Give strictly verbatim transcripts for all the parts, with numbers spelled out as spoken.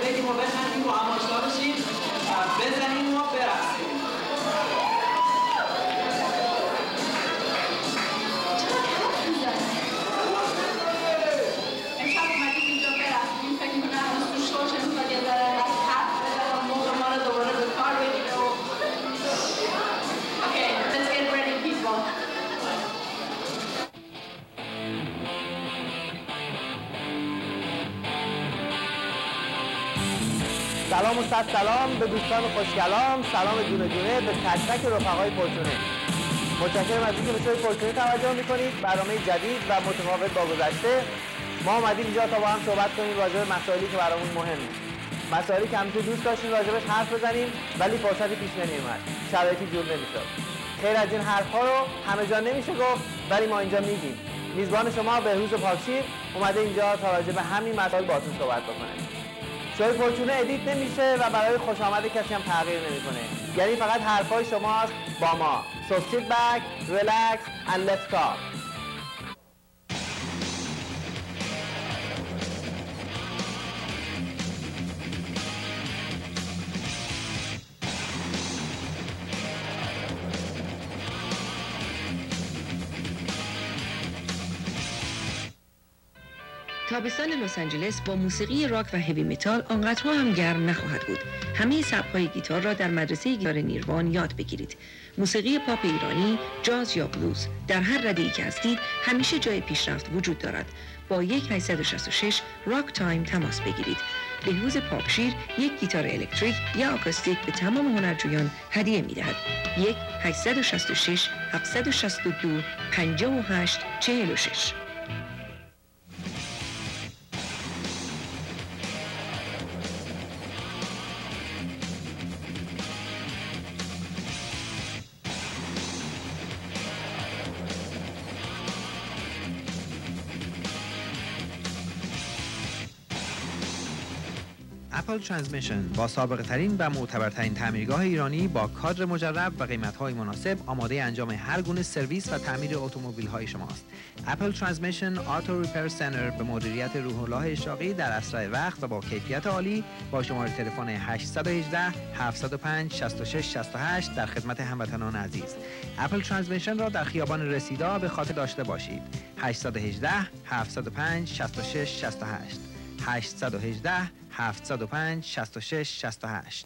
بگیم و بخندیم و هم آشنا بشیم، بزنیم و برقصیم. امشب اومدیم اینجا برقصیم، فکر می‌کنم هنوز تو شوش امسال یه ذره از حرف بزنه و موقع ما رو دوباره به کار بگیره و Okay, let's get ready people. سلام و صد سلام به دوستان خوشگلام، سلام دونه دونه به تک تک رفقای فورچونه. متشکرم از اینکه به شوی فورچونه توجه میکنید. برنامه جدید و متفاوت با گذشته. ما اومدیم اینجا تا با هم صحبت کنیم راجع به مسائلی که برامون مهمه. مسائلی که همیشه دوست داشتیم راجعش حرف بزنیم ولی فرصتی پیش نمیومد. شرایطی جور نمیشد. خیر از این حرفا رو همه جا نمیشه گفت ولی ما اینجا میگیم. میزبان شما بهروز پاکشیر اومده اینجا تا راجع به همین مسائل باهاتون صحبت بکنه. شوی فورچونه ادیت نمیشه و برای خوش آمد کسی هم تغییر نمیکنه. یعنی فقط حرفای شماست با ما. So sit back, relax and let's talk. تابستان لس آنجلس با موسیقی راک و هیوی متال آنقدرها هم گرم نخواهد بود. همه سبک‌های گیتار را در مدرسه گیتار نیروان یاد بگیرید. موسیقی پاپ ایرانی، جاز یا بلوز، در هر رده‌ای که هستید همیشه جای پیشرفت وجود دارد. با یک هشت شش شش راک تایم تماس بگیرید. بهروز پاکشیر یک گیتار الکتریک یا آکوستیک به تمام هنرجویان هدیه می‌دهد. یک هشت شش شش هفت شش دو پنج هشت چهار شش. اپل ترانسمیشن با سابقه ترین و معتبرترین تعمیرگاه ایرانی با کادر مجرب و قیمت‌های مناسب آماده انجام هر گونه سرویس و تعمیر اتومبیل‌های شماست. اپل ترانسمیشن آتو ریپر سنتر به مدیریت روح الله اشراقی در اسرع وقت و با کیفیت عالی با شماره تلفن هشت یک هشت هفت صفر پنج شش شش شش هشت در خدمت هموطنان عزیز. اپل ترانسمیشن را در خیابان رسیدا به خاطر داشته باشید. هشت یک هشت هفت صفر پنج شش شش شش هشت هشت یک هشت هفت صفر پنج شش شش شش هشت.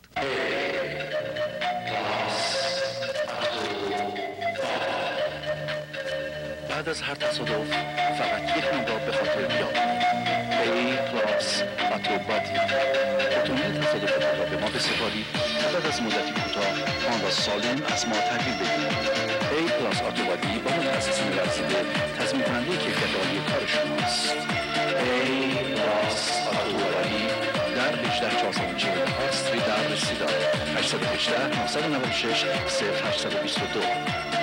بعد از هر تصادف فقط یک نام را به خاطر بیاورید. A پلاس اتو بادی. اتومبیل تصادف را به ما بسپارید تا بعد از مدتی کوتاه آن را سالم از ما تحویل بدهید. A پلاس اتو بادی با متخصصین ورزیده تضمین کننده کیفیت عالی کار شماست. A پلاس اتو بادی در هجده چهارصد و چهل استریت در رسیدا. هشت یک هشت نه نه شش صفر هشت دو دو.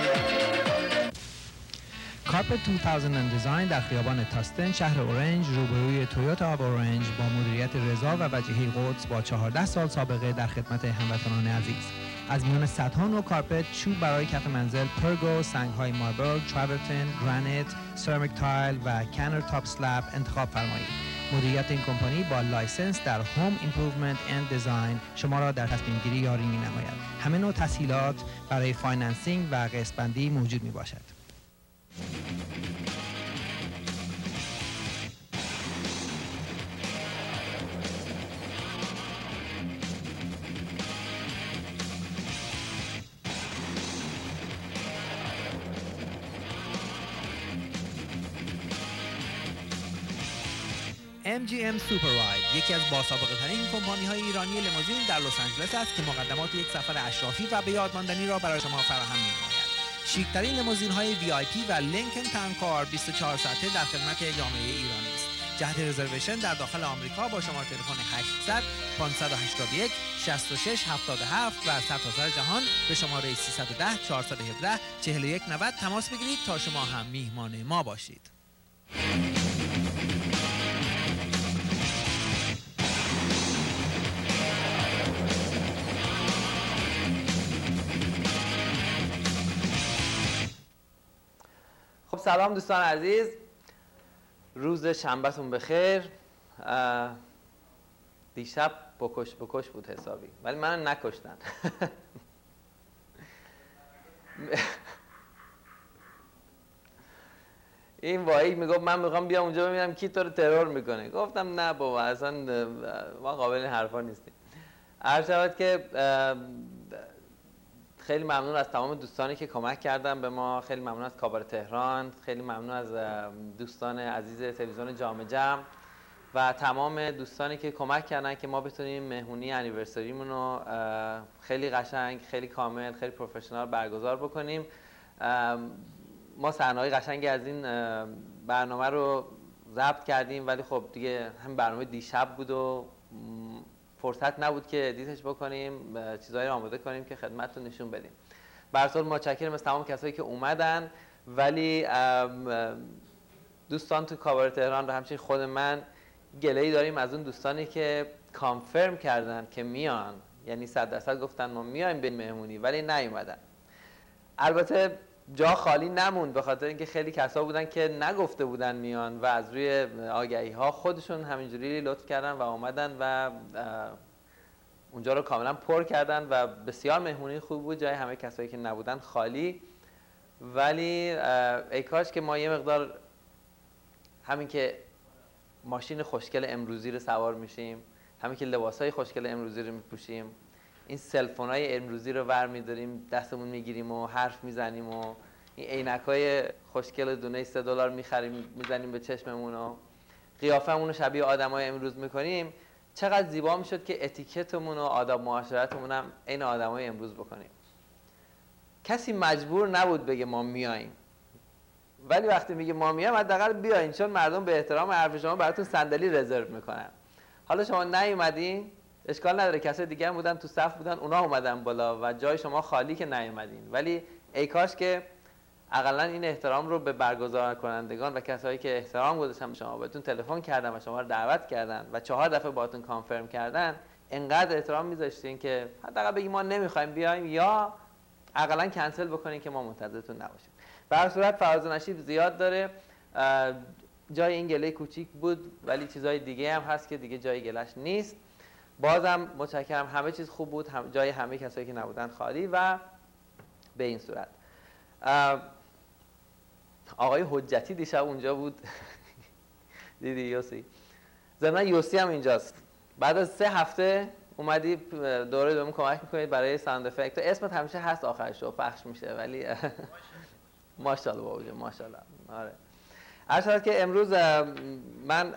کارپت دو هزار دیزاین در خیابان تاستن شهر اورنج روبروی تویوتا آف اورنج با مدیریت رضا و وجیحی قدس با چهارده سال سابقه در خدمت هموطنان عزیز. از میان صدها نوع کارپت، چوب برای کف منزل، پرگو، سنگ‌های ماربل، تراورتن، گرانیت، سرامیک تایل و کنر تاپ سلاب انتخاب فرمایید. مدیریت این کمپانی با لایسنس در هوم ایمپروومنت اند دیزاین شما را در تصمیم گیری یاری می‌نماید. همه نوع تسهیلات برای فایننسینگ و قسط بندی موجود میباشد. ام جی ام سوپر راید یکی از باسابقه ترین کمپانی های ایرانی لیموزین در لس آنجلس است که مقدمات یک سفر اشرافی و به یاد ماندنی را برای شما فراهم می‌نماید. شیک‌ترین لیموزین های وی آی پی و لینکن تاون کار بیست و چهار ساعته در خدمت جامعه ایرانی است. جهت رزرویشن در داخل آمریکا با شماره تلفن هشتصد پانصد و هشتاد و یک شصت و شش هفتاد و هفت و سرتاسر جهان به شماره سیصد و ده چهارصد و هفده چهل و یک نود تماس بگیرید تا شما هم میهمان ما باشید. خب سلام دوستان عزیز، روز شنبهتون بخیر. دیشب بکش بکش بود حسابی، ولی من نکشتن. این وایی میگفت من میخوام بیام اونجا ببینم کی تو رو ترور میکنه. گفتم نه بابا اصلا ما قابل حرفا نیستیم. عرض شود که خیلی ممنون از تمام دوستانی که کمک کردن به ما، خیلی ممنون از کابار تهران، خیلی ممنون از دوستان عزیز تلویزیون جام جم و تمام دوستانی که کمک کردن که ما بتونیم مهمونی انیورسریمون رو خیلی قشنگ، خیلی کامل، خیلی پروفشنال برگزار بکنیم. ما صحنه‌های قشنگی از این برنامه رو ضبط کردیم، ولی خب دیگه هم برنامه دیشب بود و فرصت نبود که ادیتش بکنیم، چیزایی رو آماده کنیم که خدمتتون نشون بدیم. به هر حال متشکرم از تمام کسایی که اومدن، ولی دوستان تو کابار تهران و همچنین خود من گله‌ای داریم از اون دوستانی که کانفرم کردن که میان، یعنی صد درصد گفتن ما میایم به مهمونی ولی نیومدن. البته جا خالی نموند به خاطر اینکه خیلی کسا بودن که نگفته بودن میان و از روی آگهی ها خودشون همینجوری لطف کردن و اومدن و اونجا رو کاملا پر کردن و بسیار مهمونی خوب بود، جای همه کسایی که نبودن خالی. ولی ای کاش که ما یه مقدار همین که ماشین خوشگل امروزی رو سوار میشیم، همین که لباسای خوشگل امروزی رو میپوشیم، این سلفونای امروزی رو ور می‌داریم دستمون میگیریم و حرف میزنیم و این عینکای خوشگل دونه سه دلار میخریم میزنیم به چشممون و قیافمون رو شبیه آدمای امروز میکنیم، چقدر زیبا میشد که اتیکتمون و آداب معاشرتمون هم عین آدمای امروز بکنیم. کسی مجبور نبود بگه ما میاییم، ولی وقتی میگه ما میایم حداقل بیاین، چون مردم به احترام حرف شما براتون صندلی رزرو میکنن. حالا شما نیومدین اشکال نداره، کسای دیگه هم بودن تو صف بودن، اونا اومدن بالا و جای شما خالی که نیومدین. ولی ای کاش که حداقل این احترام رو به برگزار کنندگان و کسایی که احترام گذاشتن به شما، بهتون تلفن کردن و شما رو دعوت کردن و چهار دفعه باهاتون کانفرم کردن، انقدر احترام میذاشتین که حداقل بگیم ما نمیخوایم بیایم یا حداقل کنسل بکنین که ما منتظرتون نباشیم. به هر صورت فراز و نشیب زیاد داره. جای این گله کوچیک بود ولی چیزای دیگه هم هست که دیگه جای گلش نیست. بازم متشکرم، همه چیز خوب بود، هم جای همه کسایی که نبودن خالی. و به این صورت آقای حجتی دیشب اونجا بود. دیدی یوسی؟ ضمن یوسی هم اینجاست. بعد از سه هفته اومدی دوره بهمون کمک میکنید برای ساوند افکت. اسمت همیشه هست آخرش رو پخش میشه، ولی ماشاءالله بابا جان ماشاءالله. آره. عرض شد که امروز من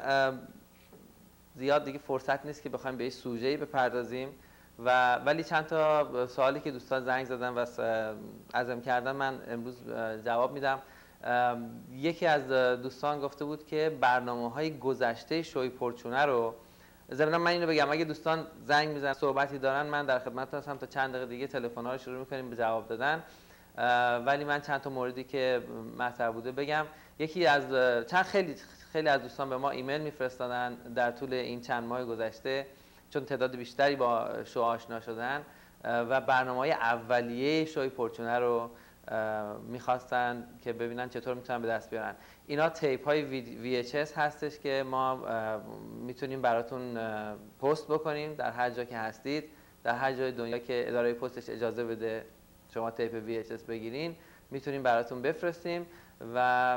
زیاد دیگه فرصت نیست که بخوایم به این سوژه‌ای بپردازیم و ولی چند تا سوالی که دوستان زنگ زدن و عزم کردن من امروز جواب میدم. یکی از دوستان گفته بود که برنامه‌های گذشته شوی پرچونه رو، ضمن من اینو بگم اگه دوستان زنگ میزنن صحبتی دارن من در خدمت هستم تا چند دقیقه دیگه تلفن‌ها رو شروع می‌کنیم به جواب دادن. ولی من چند تا موردی که مطرح بوده بگم. یکی از چند خیلی خیلی از دوستان به ما ایمیل میفرستادن در طول این چند ماه گذشته، چون تعداد بیشتری با شو آشنا شدن و برنامه‌های اولیه شوی پرچونه رو میخواستن که ببینن چطور میتونن به دست بیارن. اینا تیپ های وی اچ اس هستش که ما میتونیم براتون پست بکنیم در هر جا که هستید، در هر جای دنیا که اداره پستش اجازه بده شما تیپ وی اچ اس بگیرین میتونیم براتون بفرستیم و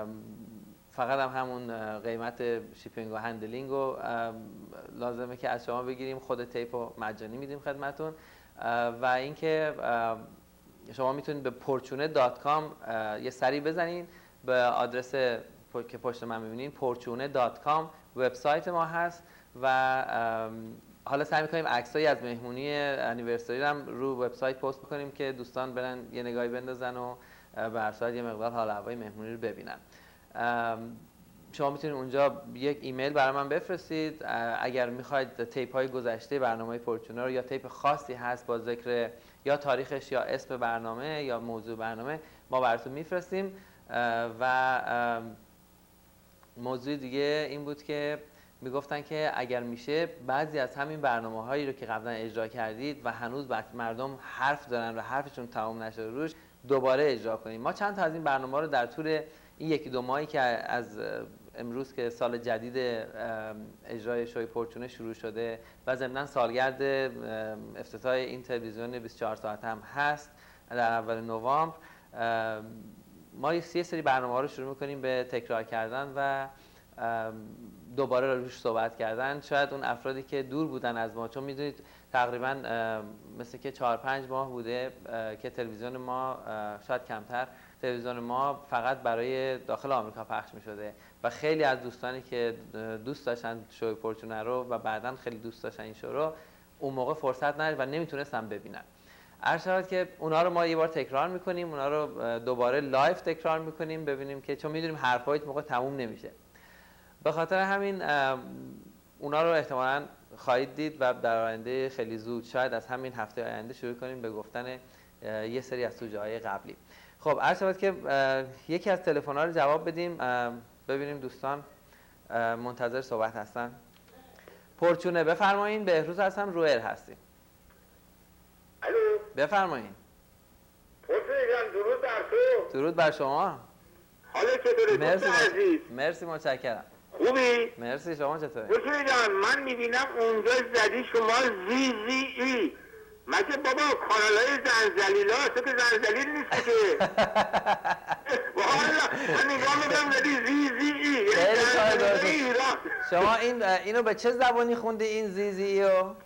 فقط هم همون قیمت شیپینگ و هندلینگ رو لازمه که از شما بگیریم، خود تیپ رو مجانی میدیم خدمتون. و اینکه شما میتونید به پورچونه دات کام یه سری بزنین به آدرس که پشت من میبینین پورچونه دات کام وبسایت ما هست و حالا سعی میکنیم عکسایی از مهمونی انیورسری هم رو وبسایت پست بکنیم که دوستان برن یه نگاهی بندازن و به هر صورت یه مقدار حال هوای مهمونی رو ببینن. شما میتونید اونجا یک ایمیل برای من بفرستید اگر میخواید تیپ های گذشته برنامه پورچونه رو یا تیپ خاصی هست با ذکر یا تاریخش یا اسم برنامه یا موضوع برنامه ما براتون میفرستیم. و موضوع دیگه این بود که میگفتن که اگر میشه بعضی از همین برنامه هایی رو که قبلا اجرا کردید و هنوز مردم حرف دارن و حرفشون تمام نشده روش دوباره اجرا کنیم. ما چند تا از این برنامه رو در طول این یکی دو ماهی که از امروز که سال جدید اجرای شوی پرچونه شروع شده و ضمناً سالگرد افتتاح این تلویزیون بیست و چهار ساعته هم هست در اول نوامبر، ما یه سری برنامه‌ها رو شروع می‌کنیم به تکرار کردن و دوباره روش صحبت کردن. شاید اون افرادی که دور بودن از ما، چون میدونید تقریبا مثل که چهار پنج ماه بوده که تلویزیون ما، شاید کمتر، تلویزیون ما فقط برای داخل آمریکا پخش می‌شده و خیلی از دوستانی که دوست داشتن شوی پرچونه رو و بعداً خیلی دوست داشتن این شو رو، اون موقع فرصت نداشتن و نمیتونستن ببینن. عرض شود که اونا رو ما یه بار تکرار می‌کنیم، اونا رو دوباره لایو تکرار می‌کنیم ببینیم که، چون می‌دونیم حرف‌ها هیچ موقع تموم نمیشه. به خاطر همین اونا رو احتمالاً خواهید دید و در آینده خیلی زود، شاید از همین هفته آینده، شروع کنیم به گفتن یه سری از سوژه‌های قبلی. خب عرض شود که یکی از تلفن‌ها رو جواب بدیم، ببینیم دوستان منتظر صحبت هستن. پرچونه بفرمایید. بهروز هستم، روئر هستیم. الو بفرمایید. پرچونه جان درود بر تو. درود بر شما. حالت چطوره مرسی دوست عزیز؟ مرسی متشکرم. خوبی؟ مرسی، شما چطوره؟ پرچونه جان من میبینم اونجا زدی شما زی زی ای، مگه بابا کانال های زنزلیلا، تو که زنزلیل نیست که. والا من نگاه میکنم زدی زی زی ای، خیلی کار درست. شما این اینو به چه زبانی خوندی این زی زی ای رو؟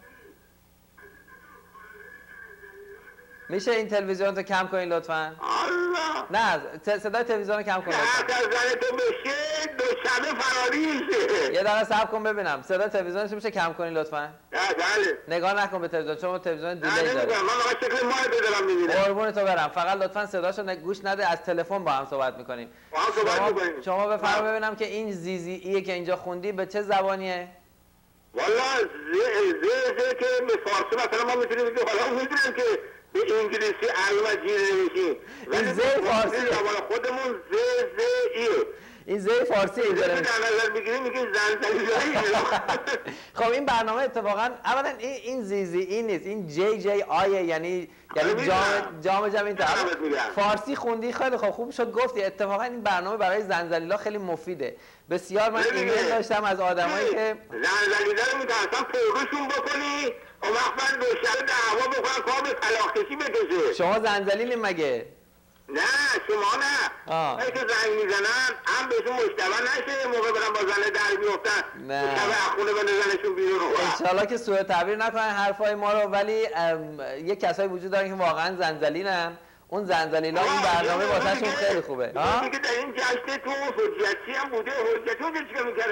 میشه این تلویزیون رو کم کنین لطفاً؟ الله نه، صدای تلویزیون رو کم کن لطفاً. نه زن تو بشه دوشنبه فراری میشه. یه دقیقه صبر کن ببینم صدای تلویزیونش میشه کم کنین لطفاً؟ نه بله. نگاه نکن به تلویزیون، چون تلویزیون دیلی داره. نه نمیگم، من فقط شکل ماه دارم میبینم. قربون تو برم، فقط لطفاً صداشو گوش نده، از تلفن با هم صحبت میکنیم. با هم صحبت شما میکنیم. شما بفرما ببینم که این زی زی ایه که اینجا خوندی به چه زبانیه؟ والا زی زی که به فارسی مثلا ما میتونیم بگیم، حالا میدونم که به انگلیسی علم جیر نمیشیم، این زی فارسی زبان خودمون زی زی ایه. این زی فارسی ایه داره. در نظر بگیریم میگیم زنزلیلایی. خب این برنامه اتفاقا اولا این این زی زی ای نیست، این جی جی آی، یعنی یعنی جام جام جام این طرف فارسی خوندی. خیلی خوب خوب شد گفتی. اتفاقا این برنامه برای زنزلیلا خیلی مفیده. بسیار من ایمیل داشتم از آدمایی که زنزلیلا رو میترسن پروشون بکنی، اون وقت من دوشنبه دعوا بکنم کار به طلاق‌کشی بکشه. شما زنزلیلی مگه؟ نه شما نه. آه. که زنگ میزنن هم بهشون مشتبه نشه، موقع برن با زنه در میفتن مشتبه اخونه بندازنشون بیرون. انشالله که سوء تعبیر نکنن حرفای ما رو، ولی یه کسایی وجود دارن که واقعا زنزلیلن. اون زنزلیلا این برنامه واسهشون خیلی خوبه. ها که در این جشن تو حجتی هم بوده، حجتی اونجا چیکار می‌کرده؟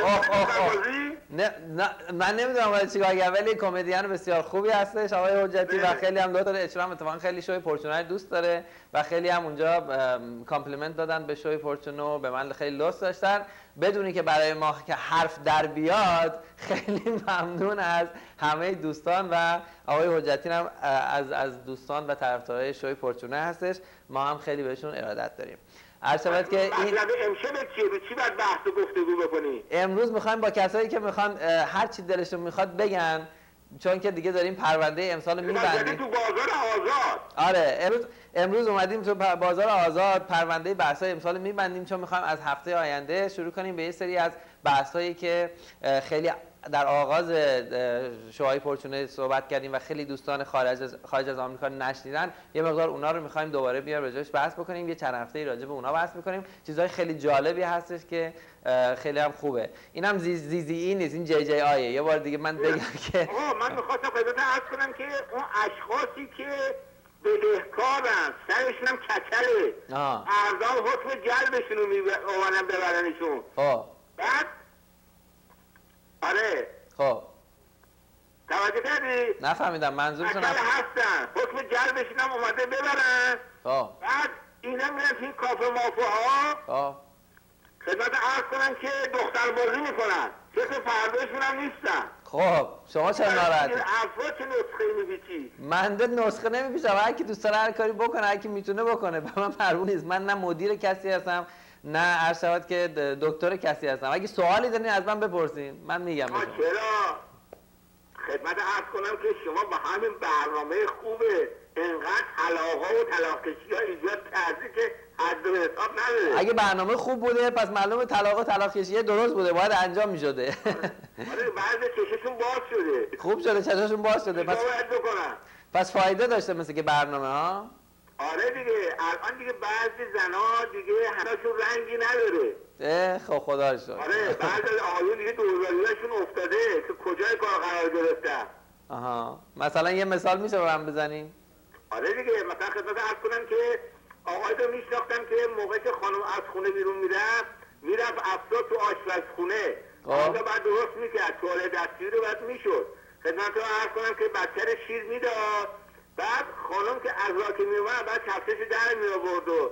نه نه من نمیدونم ولی چیکار کرد، ولی کمدین بسیار خوبی هستش آقای حجتی و خیلی هم دو تا اجرام اتفاقا خیلی شوی پرچونه دوست داره و خیلی هم اونجا کامپلیمنت دادن به شوی پرچونه و به من خیلی لطف داشتن، بدونی که برای ما که حرف در بیاد. خیلی ممنون از همه دوستان و آقای حجتی هم از از دوستان و طرفدارای شوی پرچونه هستش، ما هم خیلی بهشون ارادت داریم. عرض شود که این امشب چیه؟ به چی باید بحث و گفتگو بکنی؟ امروز میخوایم با کسایی که میخوان هر چی دلشون میخواد بگن، چون که دیگه داریم پرونده امسال میبندیم تو بازار آزاد. آره امروز امروز اومدیم تو بازار آزاد پرونده بحث‌های امسال میبندیم، چون میخوایم از هفته آینده شروع کنیم به یه سری از بحث‌هایی که خیلی در آغاز شوهای پرچونه صحبت کردیم و خیلی دوستان خارج از خارج از آمریکا نشنیدن. یه مقدار اونا رو می‌خوایم دوباره بیار راجعش بحث بکنیم، یه چند هفته‌ای راجع به اونا بحث می‌کنیم. چیزای خیلی جالبی هستش که خیلی هم خوبه. اینم زی زی زی ای نیست، این جی جی آیه. یه بار دیگه من بگم که آقا من می‌خواستم خدمت عرض کنم که اون اشخاصی که بدهکارن، سرشون هم کچله، اردام حکم جلبشون رو می‌آورن ببرنشون. خب بعد آره خب توجه کردی؟ نفهمیدم منظورتون. اکل هستن حکم جلبشون هم اومده ببرن. خب بعد اینا میرن این کافه مافه ها. خب خدمت عرض کنن که دختر بازی میکنن، چه فرداشون هم نیستن. خب شما چرا ناراحتی؟ افراد چه نسخه میپیچی؟ من ده نسخه نمیپیچم، هر کی دوست داره هر کاری بکنه، هر کی میتونه بکنه. به من مربوط نیست. من نه مدیر کسی هستم نه عرض شود که دکتر کسی هستم. اگه سوالی دارین از من بپرسین، من میگم بهتون. چرا؟ خدمت عرض کنم که شما با همین برنامه خوبه اینقدر طلاق‌ها و طلاق‌کشی‌ها ایجاد کرده که حد و حساب نداره. اگه برنامه خوب بوده پس معلومه طلاق و طلاق‌کشی درست بوده، باید انجام می‌شده. آره بعضی چششون باز شده. خوب شده چششون باز شده. پس باید بکنن. پس فایده داشته مثل که برنامه ها. آره دیگه الان دیگه بعضی زن‌ها دیگه همشون رنگی نداره. اه خب خدا رو شکر. آره بعضی آقایون دیگه دوزاریاشون افتاده که کجای کار قرار گرفتن. آها مثلا یه مثال میشه برام بزنیم؟ آره دیگه مثلا خدمت عرض کنم که آقای رو میشناختم که موقع که خانم از خونه بیرون میرفت میرفت افسار تو آشپزخونه آنجا بعد درست میکرد توالت دستی رو بعد میشد. خدمت رو عرض کنم که بچه رو شیر میداد، بعد خانم که از راه که میومد بعد کفشش در میآورد و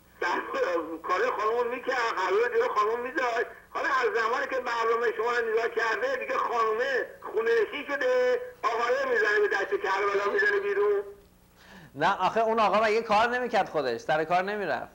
کار خانم میکرد قرار دیگه خانم میذاشت. حالا از زمانی که برنامه شما رو نگاه کرده دیگه خانومه خونه نشین شده، آقایه میزنه به دست کربلا میزنه بیرون. نه آخه اون آقا مگه کار نمیکرد خودش؟ سر کار نمیرفت؟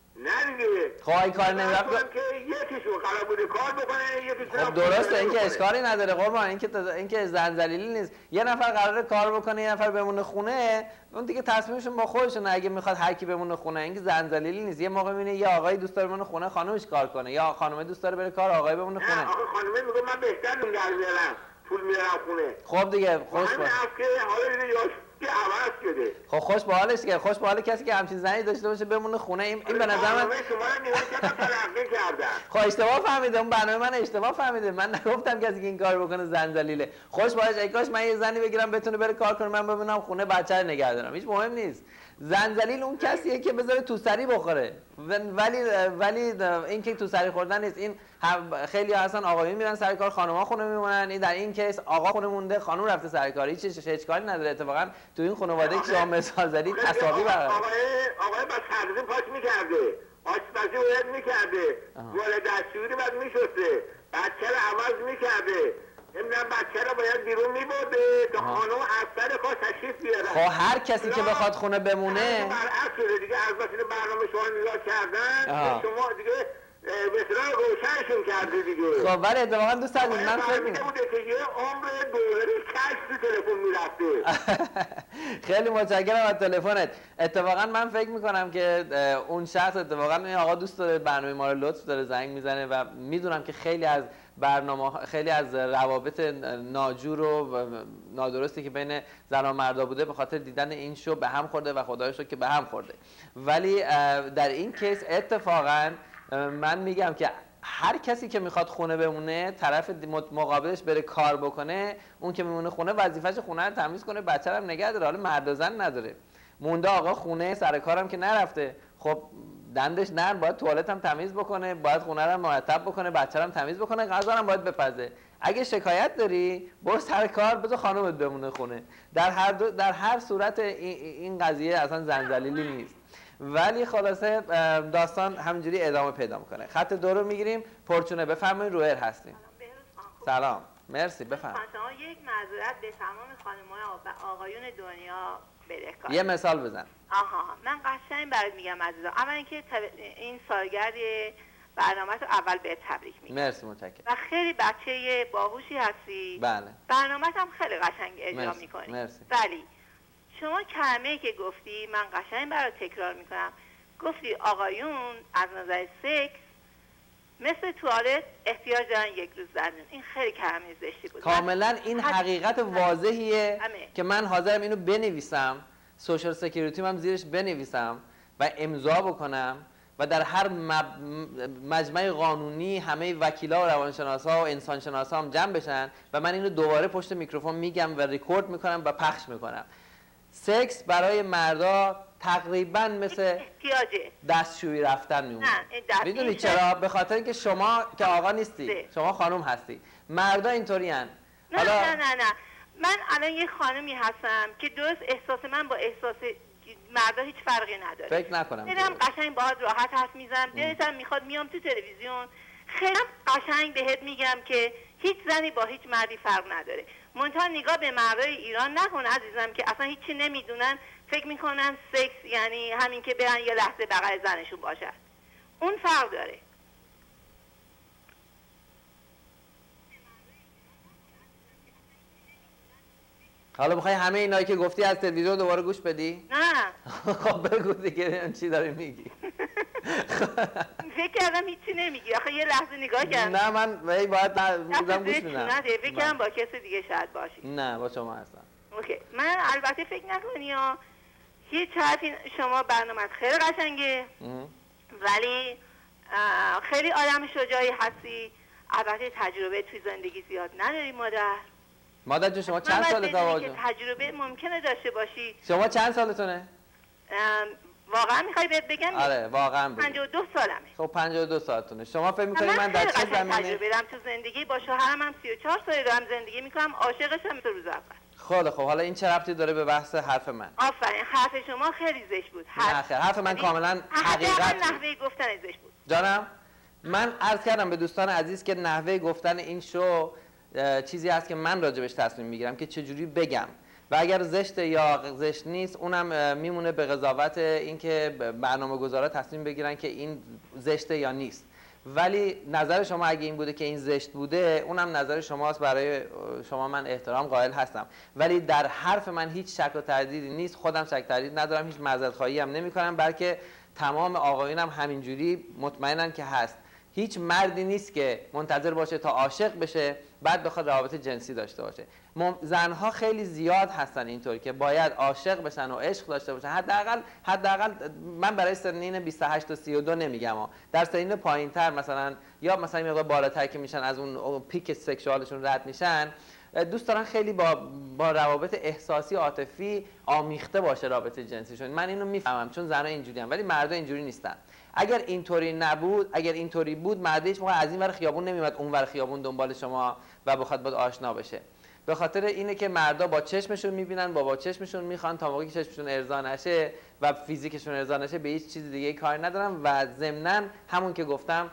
نه دیگه. خب این کار نمیرفت که یکیشون قرار بوده کار بکنه یکیشون خب درسته، این که اشکالی نداره قربان، این که این که زنجلیلی نیست. یه نفر قراره کار بکنه یه نفر بمونه خونه، اون دیگه تصمیمشون با خودشونه. اگه میخواد هر کی بمونه خونه این که زنجلیلی نیست. یه موقع میبینه یه آقایی دوست داره بمونه خونه خانومش کار کنه، یا خانومه دوست داره بره کار آقای بمونه خونه. نه آخه خانومه میگه من بهتر نگه میارم پول میارم خونه. خب دیگه خوش باش. که حالا دیگه که عوض شده. خب خوش به حالش که خوش به حال کسی که همچین زنی داشته باشه بمونه خونه. این این به نظر من شما رو نگاه کردم تلقی کردم. خب اشتباه فهمیده، اون برنامه من اشتباه فهمیده. من نگفتم کسی که این کار بکنه زنجلیله. خوش باش ای کاش من یه زنی بگیرم بتونه بره کار کنه من ببینم خونه بچه رو نگه دارم. هیچ مهم نیست. زنجلیل اون کسیه که بذاره تو سری بخوره. ولی ولی این که تو سری خوردن نیست. این خیلی هستن آقایون میرن سر کار خانم‌ها خونه میمونن. این در این کیس آقا خونه مونده خانم رفته سر کار. هیچ اشکالی نداره. اتفاقا تو این خانواده که شما مثال زدید تساوی برقرار. آقای آقای با تقدیم پاک می‌کرده. آشپزی باید می‌کرده. وارد دستوری بعد می‌شسته. بچه رو عوض می‌کرده. نمیدونم بچه رو باید بیرون میبرده تا خانم از سر کار تشریف بیاره. خب هر کسی که بخواد خونه بمونه برعکس شده دیگه. از وسیله برنامه شما نگاه کردن شما دیگه بسیار روشنشون کرده دیگه. خب ولی اتفاقا دوست دارم من فکر می‌کنم بوده که یه عمر دلاری کش تو تلفن میرفته. خیلی متشکرم از تلفنت. اتفاقا من فکر میکنم که اون شخص اتفاقا این آقا دوست داره برنامه ما رو لطف داره زنگ میزنه و میدونم که خیلی از برنامه خیلی از روابط ناجور و نادرستی که بین زن و مردا بوده به خاطر دیدن این شو به هم خورده و خدای شکر که به هم خورده. ولی در این کیس اتفاقا من میگم که هر کسی که میخواد خونه بمونه طرف مقابلش بره کار بکنه، اون که میمونه خونه وظیفه‌ش خونه رو تمیز کنه بچه رو نگه داره. حالا مرد و زن نداره. مونده آقا خونه سر کارم که نرفته، خب دندش نرم باید توالت هم تمیز بکنه، باید خونه رو مرتب بکنه، بچه رو هم تمیز بکنه، غذا هم باید بپزه. اگه شکایت داری برو سر کار بذار خانومت بمونه خونه. در هر دو در هر صورت این قضیه اصلا زنجلیلی نیست. ولی خلاصه داستان همینجوری ادامه پیدا میکنه. خط دو رو میگیریم. پرچونه بفرمایید رویر هستیم. سلام مرسی بفرمایید. شما یک معذرت به تمام خانم‌ها و آقایون دنیا بدهکار. یه مثال بزن. آها من قشنگ برات میگم عزیزم. اول اینکه این سالگرد برنامه رو اول به تبریک میگم. مرسی متشکرم. و خیلی بچه باهوشی هستی. بله. برنامه هم خیلی قشنگ اجرا میکنی. مرسی. ولی شما کلمه‌ای که گفتی من قشنگ برات تکرار میکنم. گفتی آقایون از نظر سکس مثل توالت احتیاج دارن یک روز در میون. این خیلی کلمه زشتی بود. کاملا این حقیقت واضحیه که من حاضرم اینو بنویسم، سوشال سکیوریتی هم زیرش بنویسم و امضا بکنم و در هر مجمع قانونی همه وکیلا و روانشناسا و انسانشناسا هم جمع بشن و من اینو دوباره پشت میکروفون میگم و ریکورد میکنم و پخش میکنم. سکس برای مردا تقریبا مثل دستشویی رفتن میمونه. میدونی چرا؟ به خاطر اینکه شما که آقا نیستی، شما خانم هستی. مردا اینطوری هن. نه حالا... نه نه نه من الان یه خانمی هستم که درست احساس من با احساس مردا هیچ فرقی نداره. فکر نکنم. دلم قشنگ باهات راحت حرف میزنم، دلتم میخواد میام تو تلویزیون خیلی قشنگ بهت میگم که هیچ زنی با هیچ مردی فرق نداره. منتها نگاه به مردای ایران نکن عزیزم که اصلا هیچی نمیدونن، فکر میکنن سکس یعنی همین که برن یه لحظه بغل زنشون باشد. اون فرق داره. حالا میخوای همه اینایی که گفتی از تلویزیون دوباره گوش بدی؟ نه. خب بگو دیگه چی داری میگی؟ فکر کردم هیچی نمیگی. آخه یه لحظه نگاه کردم. نه من ولی باید میذارم گوش بدم. نه فکر کردم با کسی دیگه شاید باشی. نه با شما هستم. اوکی. من البته فکر نکنی ها هیچ حرفی شما برنامه‌ت خیلی قشنگه. ولی خیلی آدم شجاعی هستی. البته تجربه توی زندگی زیاد نداری مادر. مادر جون شما چند سالته آقا جون؟ تجربه ممکنه داشته باشی. شما چند سالتونه؟ واقعا میخوای بهت بگم؟ آره واقعا بگم. پنجاه و دو سالمه. خب پنجاه و دو سالتونه. شما فکر می‌کنید من در چه زمینه تجربه دارم تو زندگی؟ با شوهرم هم سی و چهار سال دارم زندگی میکنم. عاشقشم مثل روز اول. خب خب حالا این چه ربطی داره به بحث حرف من؟ آفرین حرف شما خیلی زشت بود. نه خیر حرف من کاملا حقیقت بود. نحوه گفتن زشت بود. جانم من عرض کردم به دوستان عزیز که نحوه گفتن این شو چیزی هست که من راجبش تصمیم میگیرم که چجوری بگم و اگر زشته یا زشت نیست اونم میمونه به قضاوت اینکه برنامه‌گذارا تصمیم بگیرن که این زشته یا نیست. ولی نظر شما اگه این بوده که این زشت بوده اونم نظر شماست، برای شما من احترام قائل هستم، ولی در حرف من هیچ شک و تردیدی نیست. خودم شک تردید ندارم، هیچ معذرت خواهی هم نمی‌کنم، بلکه تمام آقایونم هم همینجوری مطمئنن که هست. هیچ مردی نیست که منتظر باشه تا عاشق بشه بعد بخواد روابط جنسی داشته باشه. زنها خیلی زیاد هستن اینطوری که باید عاشق بشن و عشق داشته باشن. حداقل حداقل من برای سنین بیست و هشت تا سی و دو نمیگم ها. در سنین پایینتر مثلا یا مثلا یه مقدار بالاتر که میشن از اون پیک سکشوالشون رد میشن، دوست دارن خیلی با با روابط احساسی عاطفی آمیخته باشه رابطه جنسیشون. من اینو میفهمم چون زنها اینجوریان ولی مردا اینجوری نیستن. اگر اینطوری نبود، اگر اینطوری بود مرد هیچ موقع از این ور خیابون نمیومد اون ور خیابون دنبال شما و بخواد باهات آشنا بشه. به خاطر اینه که مردا با چشمشون میبینن، با با چشمشون میخوان، تا موقعی که چشمشون ارضا نشه و فیزیکشون ارضا نشه به هیچ چیز دیگه کار ندارن و ضمناً همون که گفتم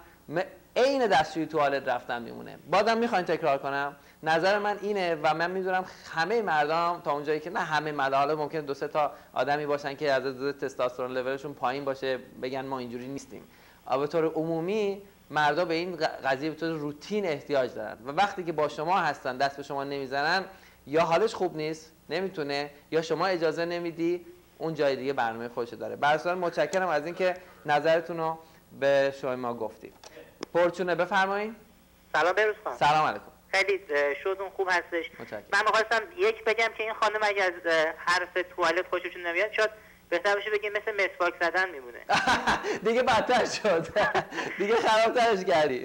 عین دستشویی توالت رفتن میمونه. بازم میخواین تکرار کنم؟ نظر من اینه و من میدونم همه مردم تا اونجایی که نه همه مردا، حالا ممکنه دو سه تا آدمی باشن که از نظر تستوسترون لولشون پایین باشه بگن ما اینجوری نیستیم. به طور عمومی مردا به این قضیه به طور روتین احتیاج دارن و وقتی که با شما هستن دست به شما نمیزنن یا حالش خوب نیست نمیتونه یا شما اجازه نمیدی اون جای دیگه برنامه خودش داره. برای متشکرم از اینکه نظرتون رو به شما گفتید. پرچونه بفرمایید. سلام بروز خانم. سلام علیکم. خیلی شوتون خوب هستش. متشکرم. من می‌خواستم یک بگم که این خانم اگه از حرف توالت خوششون نمیاد شاید بهتر باشه بگیم مثل مسواک زدن میمونه. دیگه بدتر شد. دیگه خرابترش کردی.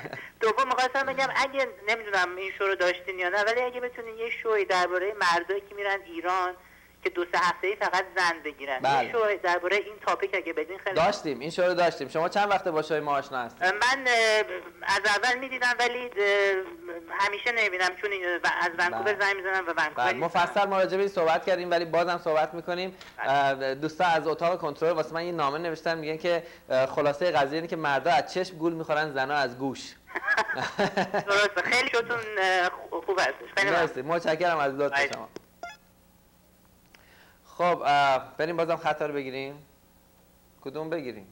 دوم می‌خواستم بگم اگه نمیدونم این شو رو داشتین یا نه ولی اگه بتونین یه شوی درباره مردایی که میرن ایران که دو سه هفته‌ای فقط زن بگیرن. بله. این شو درباره این تاپیک اگه بدین خیلی داشتیم این شو رو داشتیم. شما چند وقت با شوی ما آشنا هستید؟ من از اول میدیدم ولی همیشه نمیبینم چون از ونکوور زنگ میزنم و ونکوور. مفصل مراجعه صحبت کردیم ولی بازم صحبت میکنیم. دوستا از اتاق کنترل واسه من یه نامه نوشتن میگن که خلاصه قضیه اینه که مردا از چشم گول میخورن، زنا از گوش. درسته. خیلی شوتون خوب هستش. خیلی مرسی. متشکرم از لطف شما. خب بریم بازم خط رو بگیریم. کدوم بگیریم؟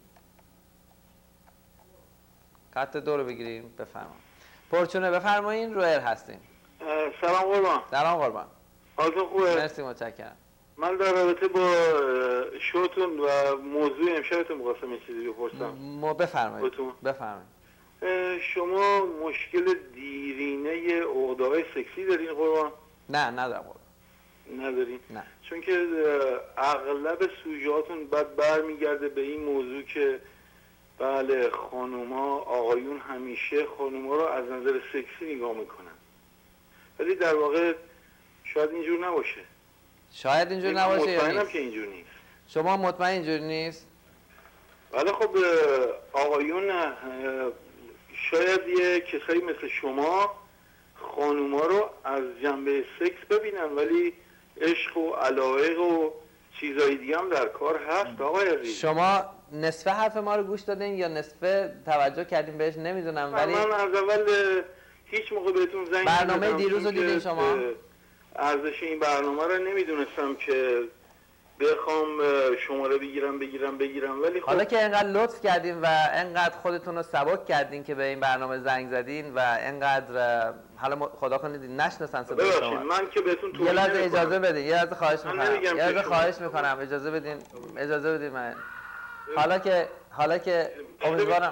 خط دو رو بگیریم. بفرمایید. پرچونه بفرمایید. رو ایر هستیم. سلام قربان. سلام قربان. حالتون خوبه؟ مرسی متشکرم. من در رابطه با شوتون و موضوع امشبتون می‌خواستم یه چیزی بپرسم. ما بفرمایید. بفرمایید. شما مشکل دیرینه عقده‌های سکسی دارین قربان؟ نه ندارم قربان. ندارین؟ نه. چون که اغلب سوژه‌هاتون بعد برمیگرده به این موضوع که بله خانوما آقایون همیشه خانوما رو از نظر سکسی نگاه میکنن ولی در واقع شاید اینجور نباشه. شاید اینجور نباشه یا مطمئنم که اینجور نیست. شما مطمئن اینجور نیست؟ ولی خب آقایون شاید یه کسایی مثل شما خانوما رو از جنبه سکس ببینن ولی عشق و علاقه و چیزای دیگه هم در کار هست. آقای عزیز شما نصف حرف ما رو گوش دادین یا نصف توجه کردین بهش نمیدونم ولی من از اول هیچ موقع بهتون زنگ برنامه دیروز رو دیدین شما؟ ارزش این برنامه رو نمیدونستم که بخوام شماره بگیرم بگیرم بگیرم ولی خب حالا که انقدر لطف کردین و انقدر خودتون رو سبک کردین که به این برنامه زنگ زدین و انقدر حالا خدا کنه نشناسن صدای شما. من که بهتون توضیح یه لحظه اجازه بدین، یه لحظه خواهش می‌کنم. یه لحظه خواهش می‌کنم اجازه بدین، اجازه بدین من. حالا که حالا که امیدوارم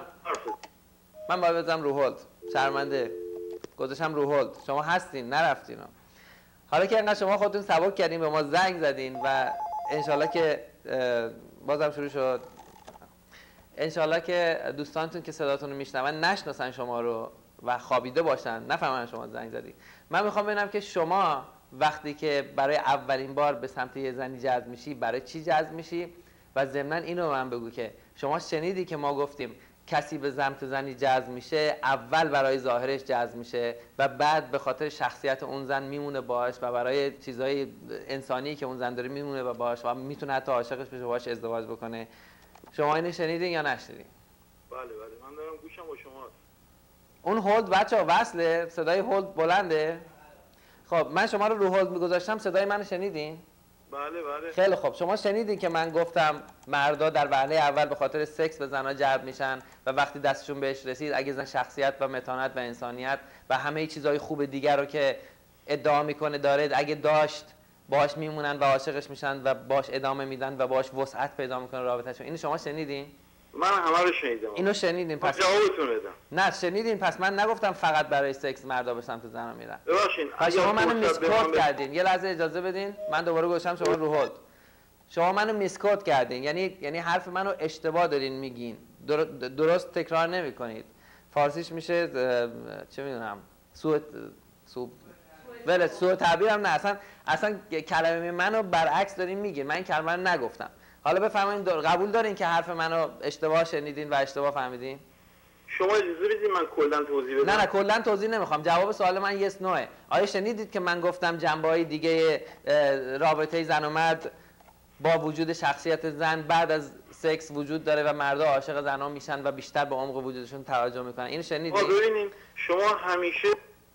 من باید بزنم رو هولد. شرمنده. گذاشتم رو هولد. شما هستین نرفتین. حالا که انقدر شما خودتون سبک کردین به ما زنگ زدین و انشالله که بازم شروع شد، انشالله که دوستانتون که صداتون رو میشنون نشناسن شما رو و خوابیده باشن، نفهمن شما زنگ زدی. من میخوام ببینم که شما وقتی که برای اولین بار به سمت یه زنی جذب میشی برای چی جذب میشی و ضمناً اینو من بگو که شما شنیدی که ما گفتیم کسی به سمت زنی جذب میشه اول برای ظاهرش جذب میشه و بعد به خاطر شخصیت اون زن میمونه باهاش و برای چیزای انسانی که اون زن داره میمونه و باهاش و میتونه حتی عاشقش بشه باهاش ازدواج بکنه. شما اینو شنیدین یا نشنیدین؟ بله بله من دارم گوشم با شماست. اون هولد بچه‌ها وصله؟ صدای هولد بلنده؟ خب من شما رو رو هولد میگذاشتم، صدای منو شنیدین؟ بله بله. خیلی خوب. شما شنیدین که من گفتم مردا در وهله اول به خاطر سکس به زنها جلب میشن و وقتی دستشون بهش رسید اگه زن شخصیت و متانت و انسانیت و همه چیزهای خوب دیگر رو که ادعا میکنه داره اگه داشت باهاش میمونن و عاشقش میشن و باش ادامه میدن و باش وسعت پیدا میکنه رابطهشون. اینو شما شنیدین؟ من همه رو شنیدم. اینو شنیدین؟ پس جوابتون بدم. نه شنیدین؟ پس من نگفتم فقط برای سکس مردا به سمت زنها میرن. ببخشید. پس شما منو میسکوت کردین. یه لحظه اجازه بدین. من دوباره گوشم شما رو هولد. شما منو میسکوت کردین. یعنی یعنی حرف منو اشتباه دارین میگین. در... درست تکرار نمیکنید. فارسیش میشه چه میدونم سوء سوء ولی سوء تعبیرم نه، اصلا اصلا کلمه منو برعکس دارین میگین. من این کلمه رو نگفتم. حالا بفرمایید قبول دارین که حرف منو اشتباه شنیدین و اشتباه فهمیدین؟ شما اجازه بدید من کلا توضیح بدم. نه نه کلا توضیح نمیخوام. جواب سوال من یس نوه. آیا شنیدید که من گفتم جنبه‌های دیگه رابطه زن و مرد با وجود شخصیت زن بعد از سکس وجود داره و مردا عاشق زنها میشن و بیشتر به عمق وجودشون توجه میکنن؟ اینو شنیدید؟ ببینید شما همیشه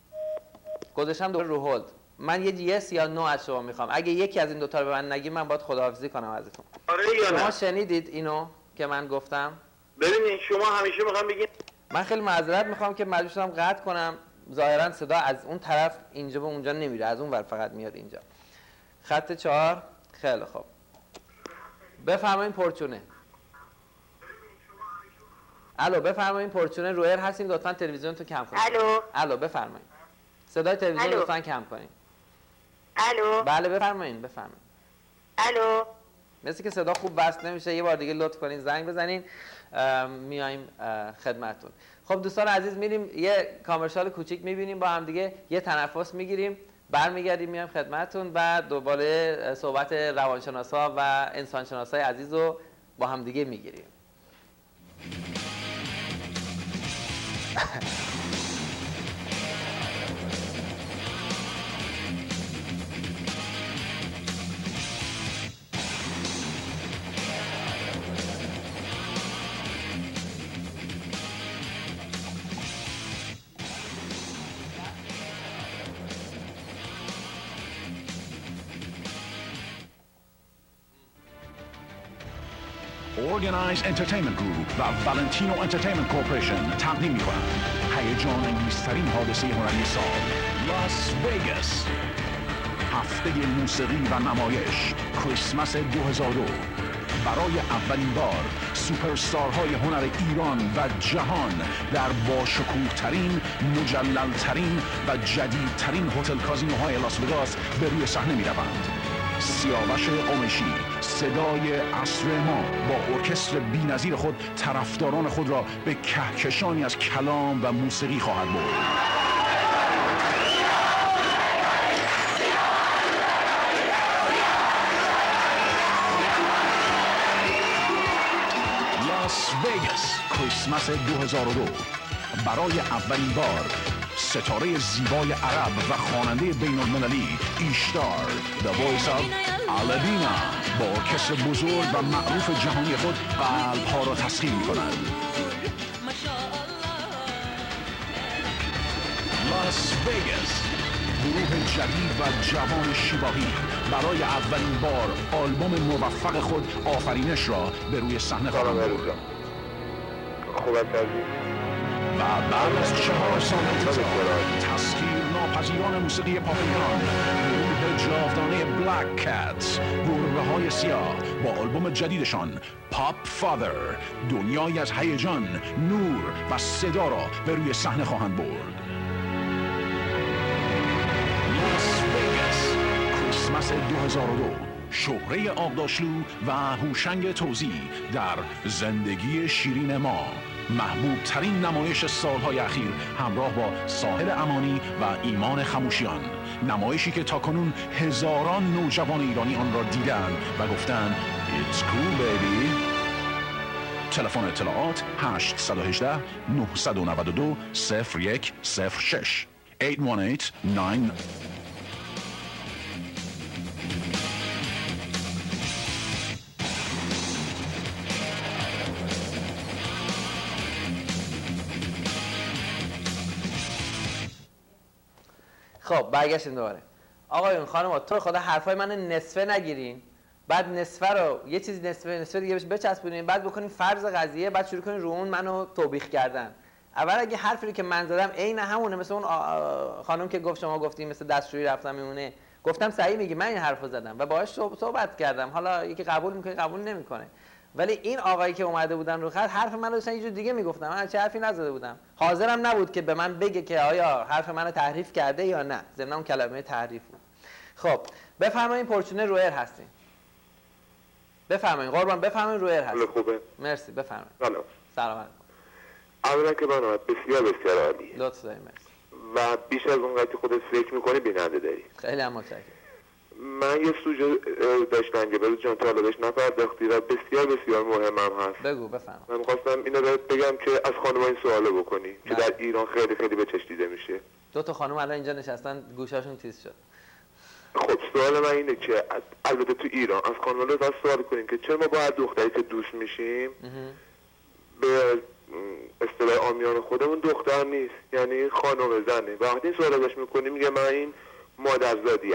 گذاشتم دوباره رو هولد. من یه یس یا نو از شما میخوام. اگه یکی از این دو تا رو به من نگی من باید خداحافظی کنم ازتون. آره یا نه؟ شما شنیدید اینو که من گفتم؟ ببینید شما همیشه میخوام بگید من خیلی معذرت میخوام که مجبور شدم قطع کنم. ظاهرا صدا از اون طرف اینجا به اونجا نمیره، از اون ور فقط میاد اینجا. خط چهار. خیلی خوب. بفرمایید پرچونه. الو بفرمایید پرچونه. رویر هستین لطفا تلویزیونتون کم کنید. الو الو بفرمایید. صدای تلویزیون لطفا کم کنید. الو بله بفرمایید بفرمایید. الو مثل که صدا خوب وصل نمیشه یه بار دیگه لطف کنین زنگ بزنین میایم خدمتتون. خب دوستان عزیز میریم یه کامرشال کوچیک میبینیم با هم دیگه، یه تنفس میگیریم برمیگردیم میایم خدمتتون و دوباره صحبت روانشناسا و انسانشناسای عزیز رو با هم دیگه میگیریم. Organized Entertainment Group و والنتینو انترتینمنت کورپوریشن تقدیم می‌کنند هیجان انگیزترین حادثه هنری سال، لاس وگاس، هفته موسیقی و نمایش کریسمس دو هزار و دو. برای اولین بار سوپرستارهای هنر ایران و جهان در باشکوه‌ترین، مجلل‌ترین و جدیدترین هتل کازینوهای لاس وگاس به روی صحنه می‌روند. سیاوش قمشی صدای عصر ما با ارکستر بی‌نظیر خود طرفداران خود را به کهکشانی از کلام و موسیقی خواهد برد. لاس وگاس کریسمس دو هزار و دو. برای اولین بار ستاره زیبای عرب و خواننده بین المللی ایشتار The Voice of Alabina با ارکستر بزرگ و معروف جهانی خود قلب‌ها را تسخیر می‌کند. لاس وگاس گروه جدید و جوان شیواهی برای اولین بار آلبوم موفق خود آفرینش را به روی صحنه خواهند برد. خوب هستی؟ و بعد از چهار سال انتظار تسخیر ناپذیران موسیقی پاپ ایران، گروه جاودانه بلک کتس، گربه های سیاه، با آلبوم جدیدشان پاپ فادر دنیایی از هیجان، نور و صدا را به روی صحنه خواهند برد. لاس وگاس، کریسمس دو هزار و دو، شهره آقداشلو و هوشنگ توزیع در زندگی شیرین ما، محبوب ترین نمایش سالهای اخیر همراه با ساحل امانی و ایمان خموشیان، نمایشی که تاکنون هزاران نوجوان ایرانی آن را دیدند و گفتند It's cool baby. تلفن اطلاعات هشت یک هشت نه نه دو صفر یک صفر شش هشت یک هشت نه. خب برگشتیم دوباره. آقایون خانم‌ها تو خدا حرفای منو نصفه نگیرین، بعد نصفه رو یه چیزی نصفه نصفه دیگه بهش بچسبونین، بعد بکنین فرض قضیه، بعد شروع کنین رو اون منو توبیخ کردن. اول اگه حرفی که من زدم عین همونه، مثل اون خانم که گفت شما گفتین مثل دستشویی رفتم میمونه، گفتم صحیح میگی من این حرفو زدم و باهاش صحبت کردم، حالا یکی قبول میکنه قبول نمیکنه. ولی این آقایی که اومده بودن رو خط حرف منو داشتن یه جور دیگه میگفتن، من چه حرفی نزده بودم، حاضرم نبود که به من بگه که آیا حرف منو تحریف کرده یا نه، ضمن اون کلمه تحریف بود. خب بفرمایید پورچونه روئر هستین. بفرمایید قربان، بفرمایید روئر هستین. خوبه. مرسی بفرمایید. سلام. سلام علیکم. اولا که برنامه بسیار بسیار عالیه. لطف دارید. مرسی. و بیش از اون قدری خودت فکر می‌کنی بیننده داری. خیلی هم متشکرم. من یه سوژه داشتم که بذار جان تا بهش نپرداختی و بسیار بسیار مهمم هست. بگو بفرمایید. من می‌خواستم اینو بگم که از خانم‌ها این سوالو بکنی که در ایران خیلی خیلی به چش دیده میشه. دو تا خانم الان اینجا نشستن گوشاشون تیز شد. خب سوال من اینه که البته تو ایران از خانم‌ها لازم سوال کنیم که چرا ما با هر دختری که دوست میشیم به اصطلاح عامیان خودمون دختر نیست، یعنی خانم زنه. وقتی این سوال ازش میکنیم میگه من این مادرزادیم.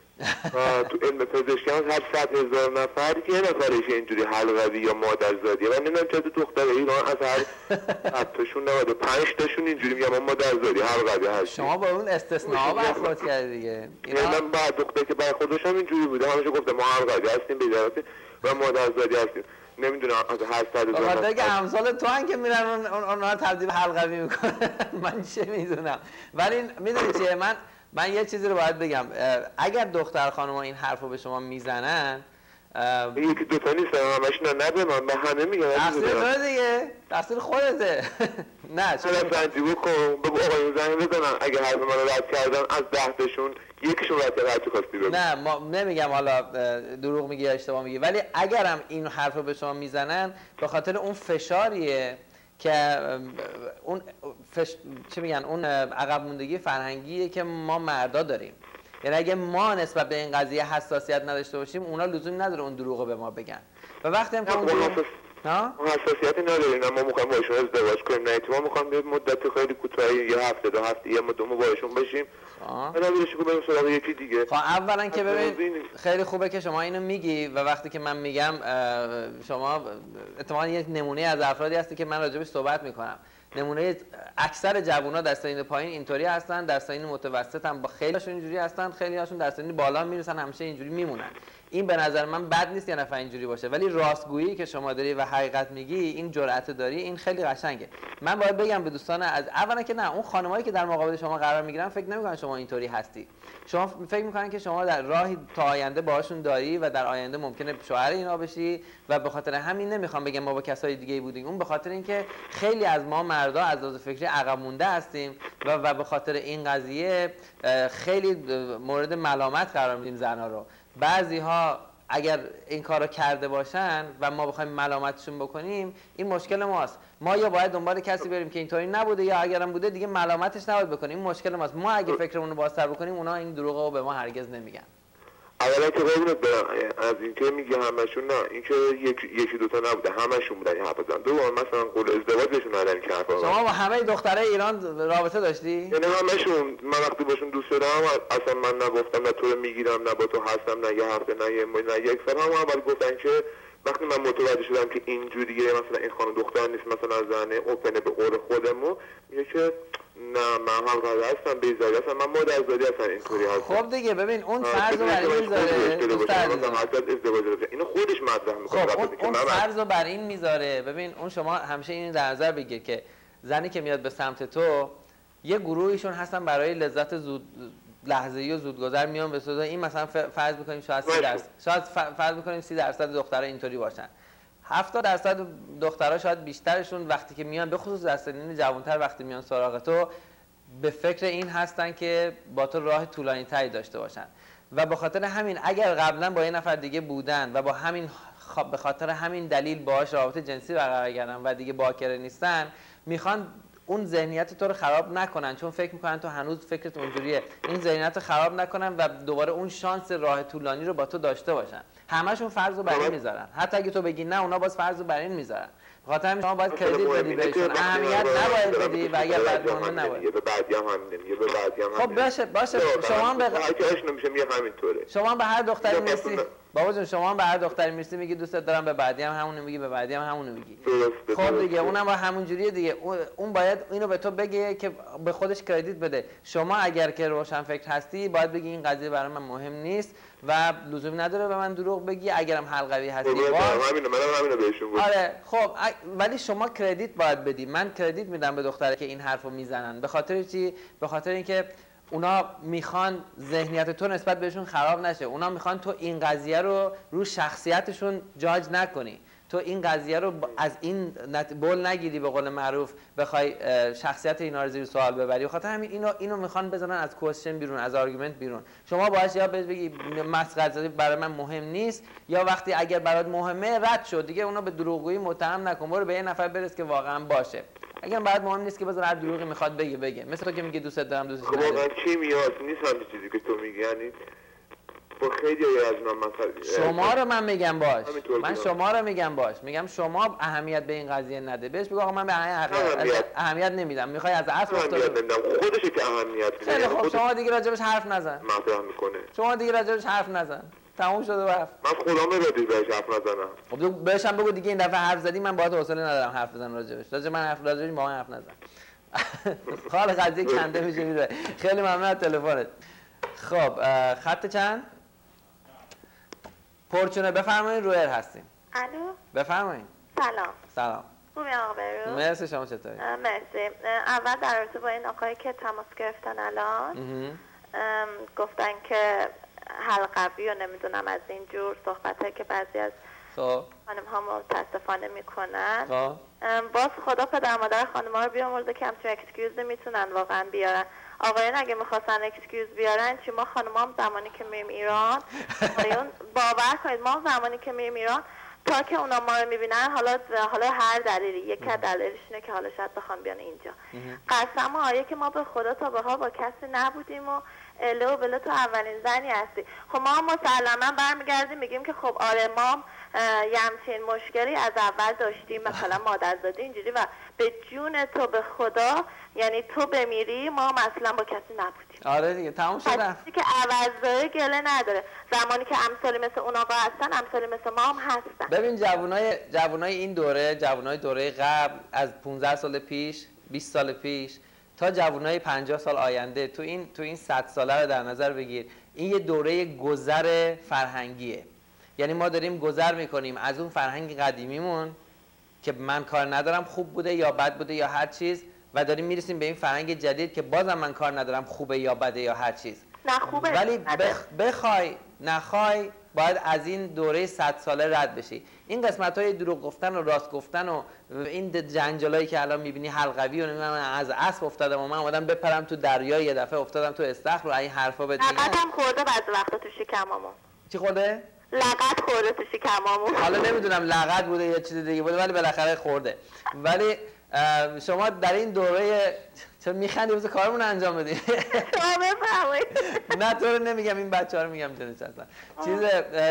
تو علم پزشکی هم هر صد هزار نفر که یه نفرش اینجوری حلقوی یا مادرزادیه. من نمیدونم چرا تو دختر ایران از هر صد تاشون نود و پنج تاشون اینجوری میگم من مادرزادی حلقوی هست. شما با اون استثناء برخورد کردی دیگه. اینا من بعد دختر که برخوردش هم اینجوری بوده، همیشه گفتم ما حلقوی هستیم بی‌درتی و مادرزادی هستیم. نمیدونم از هر صد هزار نفر که امثال تو هم که میرن اون اونها تبدیل حلقوی میکنن من چه میدونم. ولی میدونی چیه، من من یه چیزی رو باید بگم. اگر دختر خانم‌ها این حرفو به شما میزنن، یکی دو تا نیست، همش نه نه به من به همه میگن تقصیر تو دیگه، تقصیر خودته. نه چرا سنجی بکن بگو آقایون زنگ بزنن اگه حرف منو رد کردن از ده تاشون یکیشون رد کرد تو خواستی بگو. نه ما نمیگم حالا دروغ میگی یا اشتباه میگی، ولی اگرم این حرفو به شما میزنن به خاطر اون فشاریه که اون فش... چه میگن اون عقب موندگی فرهنگیه که ما مردا داریم. یعنی اگه ما نسبت به این قضیه حساسیت نداشته باشیم، اونا لزومی نداره اون دروغو به ما بگن. و وقتی هم که اون دروغ ها حساسیتی نداریم، ما میخوایم باشون ازدواج کنیم، نه تو ما میخوایم یه مدت خیلی کوتاهی یه هفته دو هفته یه مدت باشون باشیم. حالا میرش کو بریم سراغ یکی دیگه. خب اولا که ببین خیلی خوبه که شما اینو میگی و وقتی که من میگم شما احتمالاً یک نمونه از افرادی هستی که من راجبش صحبت میکنم. نمونه اکثر جوونا در سن پایین اینطوری هستن، در سن متوسط هم با خیلیشون اینجوری هستن، خیلی هاشون در سن بالا میرسن همیشه اینجوری میمونن. این به نظر من بد نیست یه نفر اینجوری باشه، ولی راستگویی که شما داری و حقیقت میگی، این جرأت داری، این خیلی قشنگه. من باید بگم به دوستان از اولا که نه اون خانمایی که در مقابل شما قرار میگیرن فکر نمیکنن شما اینطوری هستی. شما فکر میکنن که شما در راهی تا آینده باهاشون داری و در آینده ممکنه شوهر اینا بشی و به خاطر همین نمیخوام بگم ما با کسای دیگه بودیم. اون به خاطر اینکه خیلی از ما مردا از لحاظ فکری عقب مونده هستیم و و به خاطر این قضیه خیلی مورد ملامت قرار میدیم زنا رو. بعضی ها اگر این کارو کرده باشن و ما بخوایم ملامتشون بکنیم، این مشکل ماست. ما یا باید دنبال کسی بریم که اینطوری نبوده، یا اگرم بوده دیگه ملامتش نباید بکنیم. این مشکل ماست. ما اگه فکرمون رو بازتر بکنیم، اونا این دروغو به ما هرگز نمیگن. اولا که قربونت برم از اینکه میگه همشون، نه اینکه یکی یکی دو تا نبوده، همشون بودن این حرفا زدن. دوم مثلا قول ازدواجشون ندادن که حرفا. شما با همه دخترای ایران رابطه داشتی؟ یعنی همشون من وقتی باشون دوست دارم اصلا من نگفتم نه تو رو میگیرم نه با تو هستم نه یه هفته نه یه ماه نه یک سال، هم اول گفتن که وقتی من متوجه شدم که اینجوریه مثلا این خانم دختر نیست مثلا زنه اوپنه به قول خودمون، میگه که نه من هم قرار هستم بیزاری هستم، من مادرزادی هستم اینطوری هستم. خب دیگه ببین اون فرض رو بر این میذاره دختر اینو خودش مطرح میکنه. خب اون, اون فرض رو بر این میذاره. ببین اون شما همیشه این در نظر بگیر که زنی که میاد به سمت تو یه گروهیشون هستن برای لذت زود لحظه‌ای و زودگذر میان به صدا این مثلا فرض میکنیم شاید سی درصد شاید فرض میکنیم سی درصد دخترها اینطوری باشن، هفتاد درصد دخترها شاید بیشترشون وقتی که میان به خصوص در سنین جوانتر وقتی میان سراغ تو به فکر این هستن که با تو راه طولانی تری داشته باشن و به خاطر همین اگر قبلا با یه نفر دیگه بودن و با همین به خاطر همین دلیل باهاش رابطه جنسی برقرار کردن و دیگه باکره نیستن، میخوان اون ذهنیت تو رو خراب نکنن چون فکر میکنن تو هنوز فکرت اونجوریه، این ذهنیت رو خراب نکنن و دوباره اون شانس راه طولانی رو با تو داشته باشن. همشون فرض رو بر این میذارن، حتی اگه تو بگی نه اونا باز فرض رو بر این میذارن. بخاطر همین شما باید کردیت بدی بهشون، اهمیت نباید بدی و اگر بعد مهم نباید. به بعدی هم همین نمیگه، به بعدی هم خب باشه باشه شما هم به هر کیش نمیشه میگه همینطوره. شما به هر دختری میرسی بابا جون، شما به هر دختری میرسی میگی دوست دارم، به بعدی هم همونو میگی، به بعدی هم همونو میگی. خب دیگه اونم با همون جوریه دیگه، اون باید اینو به تو بگه که به خودش کردیت بده. شما اگر که روشن فکر هستی باید بگی این قضیه برای من مهم نیست و لزومی نداره به من دروغ بگی. اگرم حلقوی هستی باز همینو منم همینو بهشون گفتم. آره خب ولی شما کردیت باید بدی. من کردیت میدم به دختره که این حرفو میزنن. به خاطر چی؟ به خاطر اینکه اونا میخوان ذهنیت تو نسبت بهشون خراب نشه. اونا میخوان تو این قضیه رو رو شخصیتشون جاج نکنی، تو این قضیه رو از این بول نگیری به قول معروف بخوای شخصیت اینا رو زیر سوال ببری. بخاطر همین اینو اینو میخوان بزنن از کوشن بیرون، از آرگومنت بیرون. شما باهاش یا بگی مسخره زدی برای من مهم نیست، یا وقتی اگر برات مهمه رد شد دیگه، اونو به دروغگویی متهم نکن، برو به یه نفر برس که واقعا باشه. اگر برات مهم نیست که بذار هر دروغی میخواد بگه بگه، مثل تو که میگی دوست دارم دوستش نداری. واقعا چی میاد نیست همین چیزی که تو میگی، یعنی با خیلی از من مثلا شما رو من میگم باش، من شما رو میگم باش، میگم شما اهمیت به این قضیه نده. بهش بگو آقا من به اهمیت اهمیت نمیدم، میخوای از اصل افتاد نمیدم، خودشه که اهمیت میده. خیلی خب شما دیگه راجبش حرف نزن. مطرح میکنه. شما دیگه راجبش حرف نزن. تموم شده و رفت. من خدا میبادی بهش حرف نزنم. خب بهش هم بگو دیگه این دفعه حرف زدی من باهات حوصله ندارم حرف بزنم راجبش. راجب من حرف راجبش با من حرف نزن. حال قضیه کنده میشه میره. خیلی ممنون از تلفنت. خب خط چند؟ پرچونه بفرمایید، رویر هستیم. الو بفرمایید. سلام. سلام. خوبی آقا برو؟ مرسی، شما چطوری؟ مرسی. اول در رابطه با این آقایی که تماس گرفتن الان گفتن که حلقوی و نمیدونم از این جور صحبته که بعضی از خانم ها متاسفانه میکنن. باز خدا پدر مادر خانم ها رو بیامرزه که همچون اکسکیوز نمیتونن واقعا بیارن. آقایان اگه میخواستن اکسکیوز بیارن چی، ما خانم هم زمانی که میریم ایران آقایون باور کنید ما زمانی که میریم ایران تا که اونا ما رو میبینن، حالا حالا هر دلیلی، یکی از دلایلش اینه که حالا شاید بخوام بیان اینجا، قسم آیه که ما به خدا تا به حال با کسی نبودیم و اله و بله تو اولین زنی هستی. خب ما مسلما برمیگردیم میگیم که خب آره ما یه همچین مشکلی از اول داشتیم، مثلا مادرزادی اینجوری، و به جون تو به خدا یعنی تو بمیری ما مثلا با کسی نبودیم. آره دیگه تموم شد. کسی که عوض داره گله نداره. زمانی که امثالی مثل اون آقا هستن امثالی مثل ما هم هستن. ببین جوانای جوانای این دوره، جوانای دوره قبل از پانزده سال پیش، بیست سال پیش تا جوانای پنجاه سال آینده، تو این تو این صد ساله رو در نظر بگیر، این یه دوره گذر فرهنگیه. یعنی ما داریم گذر میکنیم از اون فرهنگ قدیمیمون که من کار ندارم خوب بوده یا بد بوده یا هر چیز، و داریم میرسیم به این فرهنگ جدید که بازم من کار ندارم خوبه یا بده یا هر چیز. نه خوبه، ولی بخ... بخوای نخوای باید از این دوره صد ساله رد بشی. این قسمت های دروغ گفتن و راست گفتن و این جنجالایی که الان میبینی حلقوی و من از اسب افتادم و من اومدم بپرم تو دریا، یه دفعه افتادم تو استخر و این حرفا بهت میگن. لقدم خورده بعضی وقتا تو شکمامو. چی خورده؟ لقد خورده تو شکمامو. حالا نمیدونم لقد بوده یا چیز دیگه بوده ولی بالاخره خورده. ولی شما در این دوره چرا میخندی؟ بذار کارمون انجام بدیم. شما بفرمایید. نه تو رو نمیگم، این بچه‌ها رو میگم جلوش اصلا. چیز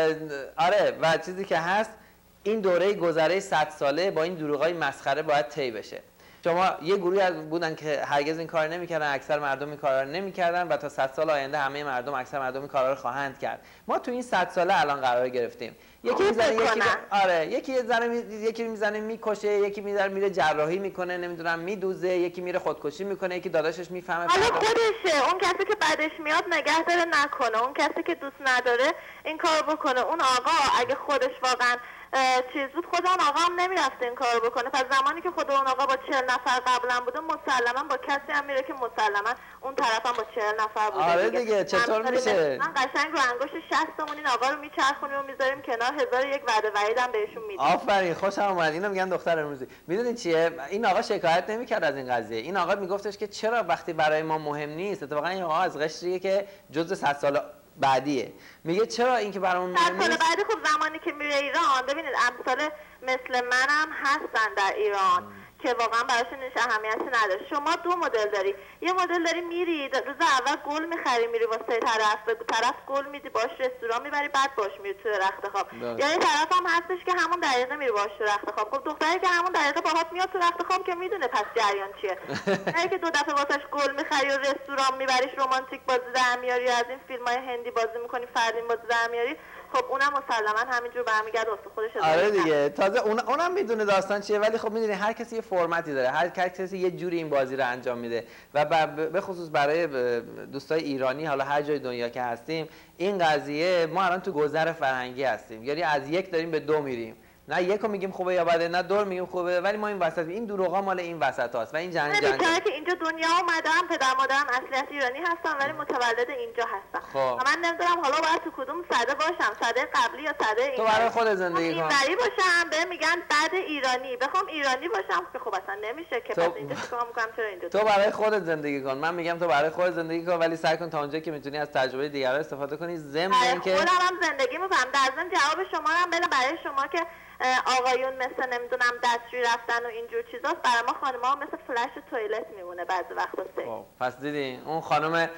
آره و چیزی که هست این دوره گذره صد ساله با این دروغای مسخره باید طی بشه. شما یه گروهی بودن که هرگز این کار نمی‌کردن، اکثر مردم این کارا رو نمی‌کردن و تا صد سال آینده همه مردم، اکثر مردم این کارا رو خواهند کرد. ما تو این صد ساله الان قرار گرفتیم. یکی میزنه یکی آره یکی یه زنه می... یکی میزنه میکشه، یکی میذاره میره جراحی میکنه، نمیدونم میدوزه، یکی میره خودکشی میکنه، یکی داداشش میفهمه حالا خودشه. اون کسی که بعدش میاد نگه داره نکنه، اون کسی که دوست نداره این کار بکنه. اون آقا اگه خودش واقعا چیز بود خود اون آقا هم نمیرفته این کارو بکنه. پس زمانی که خود اون آقا با چهل نفر قبلا بوده مسلما با کسی هم میره که مسلما اون طرف هم با چهل نفر بوده. آره دیگه چطور میشه؟ من قشنگ رو انگشت شستمون این آقا رو میچرخونیم و میذاریم کنار، هزار یک وعده وعید هم بهشون میدیم. آفرین خوشم اومد. اینو میگن دختر امروزی. میدونین چیه؟ این آقا شکایت نمیکرد از این قضیه. این آقا میگفتش که چرا وقتی برای ما مهم نیست. اتفاقا این آقا از قشریه که جزء صد سال بعدیه. میگه چرا اینکه برامون مهم نیست؟ صد سال بعدی خب زمانی که میره ایران، ببینید امثال مثل منم هستن در ایران که واقعا براشون هیچ اهمیتی نداره. شما دو مدل داری. یه مدل داری میری روز اول گل میخری میری واسه طرف، به طرف گل میدی باش رستوران میبری بعد باش میری تو رخت خواب. یا یه طرف هم هستش که همون دقیقه میری باش تو رخت خواب. خب دختری که همون دقیقه باهات میاد تو رخت خواب که میدونه پس جریان چیه. اگه که دو دفعه واسش گل میخری و رستوران میبریش، رمانتیک بازی در میاری، از این فیلمای هندی بازی میکنی، فردین بازی در میاری، خب اونم مسلما همینجور برمیگرده واسه خودش. آره دیگه تازه اون اونم میدونه داستان چیه. ولی خب میدونی هر کسی یه فرمتی داره، هر کسی یه جوری این بازی رو انجام میده و به خصوص برای دوستای ایرانی حالا هر جای دنیا که هستیم این قضیه، ما الان تو گذر فرهنگی هستیم، یعنی از یک داریم به دو میریم. نه یکو میگیم خوبه یا بده، نه دور میگیم خوبه، ولی ما این وسط این دروغا مال این وسط هاست و این جنگ جنگ چرا که اینجا دنیا اومدم، پدر مادرم اصلیت ایرانی هستن ولی متولد اینجا هستن. خب. و من نمیدونم حالا باید تو کدوم صده باشم، صده قبلی یا صده این. تو برای خودت زندگی کن. اینوری باشم به میگن بعد ایرانی، بخوام ایرانی باشم که خب اصلا نمیشه که. تو... پس اینجا چیکار میکنم چرا اینجا؟ تو برای خودت زندگی کن. من میگم تو برای خودت زندگی کن ولی سعی کن تا اونجایی که میتونی از تجربه دیگران استفاده کنی. ضمن اینکه خودم هم زندگی میکنم. در ضمن جواب شما رو هم بدم برای شما که آقایون مثل نمیدونم دستشویی رفتن و اینجور چیزاست، برای ما خانم‌ها مثل فلش توالت میمونه بعضی وقتا. خب پس دیدین اون خانم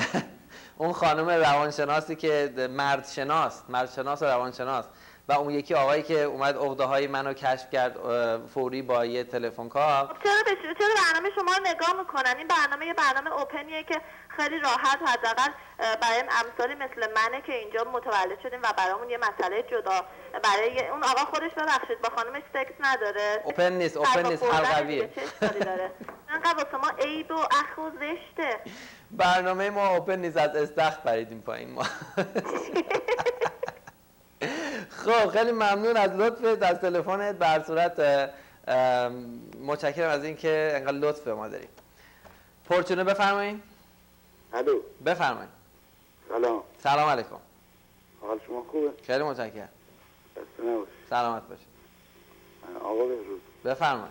اون خانم روانشناسی که مرد شناس مرد شناس و روانشناس و اون یکی آقایی که اومد عقده‌های منو کشف کرد فوری با یه تلفن کال. چرا بشه؟ چرا برنامه شما رو نگاه میکنن؟ این برنامه یه برنامه اوپنیه که خیلی راحت حداقل برای امثالی مثل منه که اینجا متولد شدیم و برامون یه مسئله جدا. برای اون آقا خودش ببخشید با خانمش سکس نداره. اوپن نیست، اوپن نیست، حلقویه. چه اشکالی داره؟ انقدر واسه ما عیب و اخ و زشته. برنامه ما اوپن نیست، از استخر پریدیم پایین ما. خب خیلی ممنون از لطفت، از تلفنت. به هر صورت متشکرم از اینکه انقدر لطف به ما دارید. پرچونه بفرمایید. الو بفرمایید. سلام. سلام علیکم. حال شما خوبه؟ خیلی متشکرم. خسته نباشید. سلامت باشید. آقا بهروز بفرمایید.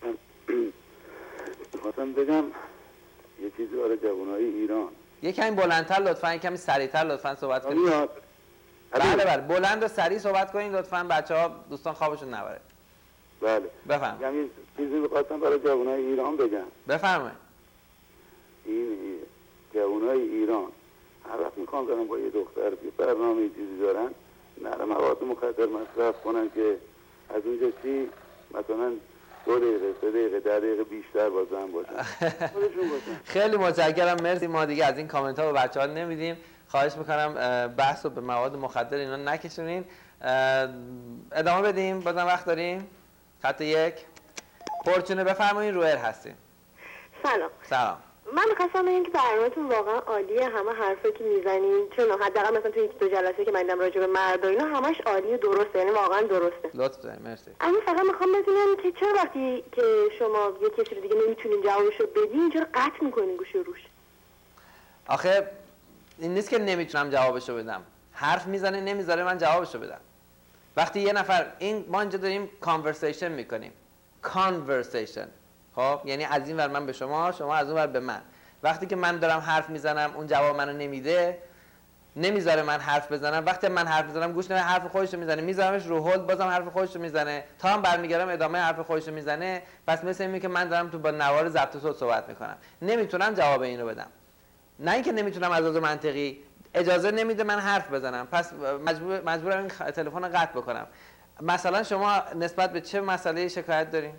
می‌خواستم بگم یه چیزی برای جوانای ایران. یه کمی بلندتر لطفاً، کمی سریعتر لطفاً صحبت کنید. بله بله بلند و سریع صحبت کنید لطفاً، بچه‌ها دوستان خوابشون نبره. بله بفرمایید. یه چیزی می‌خواستم برای جوانای ایران بگم. بفرمایید. این جوانای ایران هر وقت میخوان برن با یه دختر یه برنامه چیزی دارن، نره مواد مخدر مصرف کنن که از اونجا چی مثلا دو دقیقه سه دقیقه ده دقیقه بیشتر بازم باشن. خیلی متشکرم، مرسی. ما دیگه از این کامنت ها به بچه ها نمیدیم. خواهش میکنم بحث رو به مواد مخدر اینا نکشونین. ادامه بدیم، بازم وقت داریم. خط یک پرچونه بفرمایید، رویر هستیم. سلام. سلام. من می‌خواستم بگم که برنامه‌تون واقعا عالیه، همه حرفایی که میزنین، چون حداقل مثلا تو یک دو جلسه که من دیدم راجع به مرد و اینا همش عالیه، درسته، یعنی واقعا درسته. لطف دارید، مرسی. اما فقط میخوام بدونم که چرا وقتی که شما یه کسی رو دیگه نمیتونین جوابشو بدین چرا قطع میکنین گوش روش؟ آخه این نیست که نمیتونم جوابشو بدم، حرف میزنه نمیذاره من جوابشو بدم. وقتی یه نفر این ما اینجا داریم کانورسیشن میکنیم، کانورسیشن، خب یعنی از این ور من به شما، شما از اون ور به من. وقتی که من دارم حرف میزنم اون جواب منو نمیده، نمیذاره من حرف بزنم. وقتی من حرف بزنم گوش نمیده، حرف خودش رو میزنه، میذارمش رو هولد، بازم حرف خودش رو میزنه، تا هم برمیگردم ادامه حرف خودش رو میزنه. پس مثل اینه که من دارم تو با نوار ضبط صوت صحبت میکنم، نمیتونم جواب اینو بدم. نه اینکه نمیتونم، از لحاظ منطقی اجازه نمیده من حرف بزنم، پس مجبور مجبورم این تلفن رو قطع بکنم. مثلا شما نسبت به چه مسئله شکایت دارین؟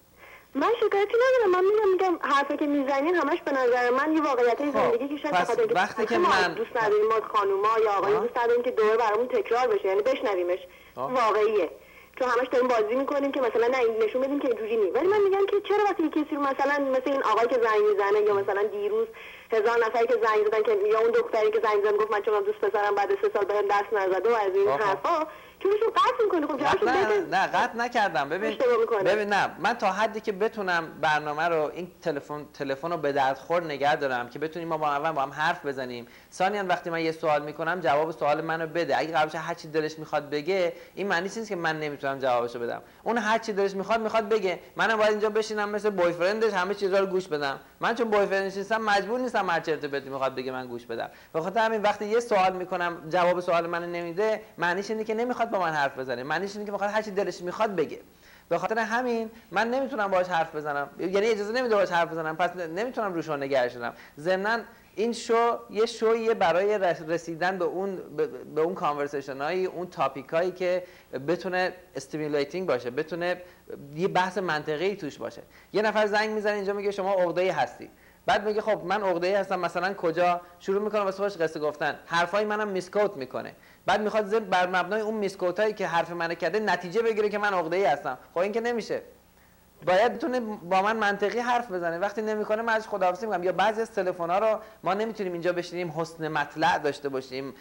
من شکایتی ندارم، من میگم میگم حرفی که میزنین همش به نظر من یه واقعیت زندگی که شاید بخاطر اینکه وقتی که من دوست نداریم ما خانوما یا آقایون دوست نداریم که دوباره برامون تکرار بشه، یعنی بشنویمش واقعیه، چون همش داریم بازی میکنیم که مثلا نه این نشون بدیم که اینجوری نیست. ولی من میگم که چرا وقتی کسی رو مثلا مثل این آقایی که زنگ میزنه یا مثلا دیروز هزار نفری که زنگ زدن که یا اون دختری که زنگ زدن گفت من چون دوست پسرم بعد سه سال بهم دست نزد و از این حرفا چونشون قطع میکنه. خب قطع نه نه قطع نکردم. ببین ببین نه، من تا حدی که بتونم برنامه رو این تلفن تلفن رو به درد خور نگه دارم که بتونیم ما با اول با هم حرف بزنیم. ثانیاً وقتی من یه سوال میکنم جواب سوال منو بده. اگه قبلش هر چی دلش میخواد بگه این معنی نیست که من نمیتونم جوابشو بدم. اون هر چی دلش میخواد میخواد بگه، منم باید اینجا بشینم مثل بوی فرندش همه چیزا رو گوش بدم. من چون بوی فرندش نیستم مجبور نیستم هر چرت و پرتی میخواد بگه من گوش بدم. به خاطر همین وقتی یه سوال میکنم جواب سوال منو نمیده، معنیش اینه که نمیخواد با من حرف بزنه، معنیش اینه که میخواد هر چی دلش میخواد بگه. به خاطر همین من نمیتونم باهاش حرف بزنم، یعنی اجازه نمیده باهاش حرف بزنم، پس نمیتونم روش نگهش دارم. ضمناً این شو یه شویه برای رسیدن به اون به اون کانورسیشن هایی، اون تاپیک هایی که بتونه استیمولیتینگ باشه، بتونه یه بحث منطقی توش باشه. یه نفر زنگ میزنه اینجا میگه شما عقده‌ای هستی، بعد میگه خب من عقده‌ای هستم مثلا کجا، شروع میکنه واسه خودش قصه گفتن، حرفای منم میسکوت میکنه، بعد میخواد بر مبنای اون میسکوتایی که حرف من کرده نتیجه بگیره که من عقده‌ای هستم. خب این که نمیشه، باید بتونه با من منطقی حرف بزنه. وقتی نمیکنه من ازش خداحافظی میگم. یا بعضی از تلفن‌ها رو ما نمیتونیم اینجا بشینیم حسن مطلع داشته باشیم،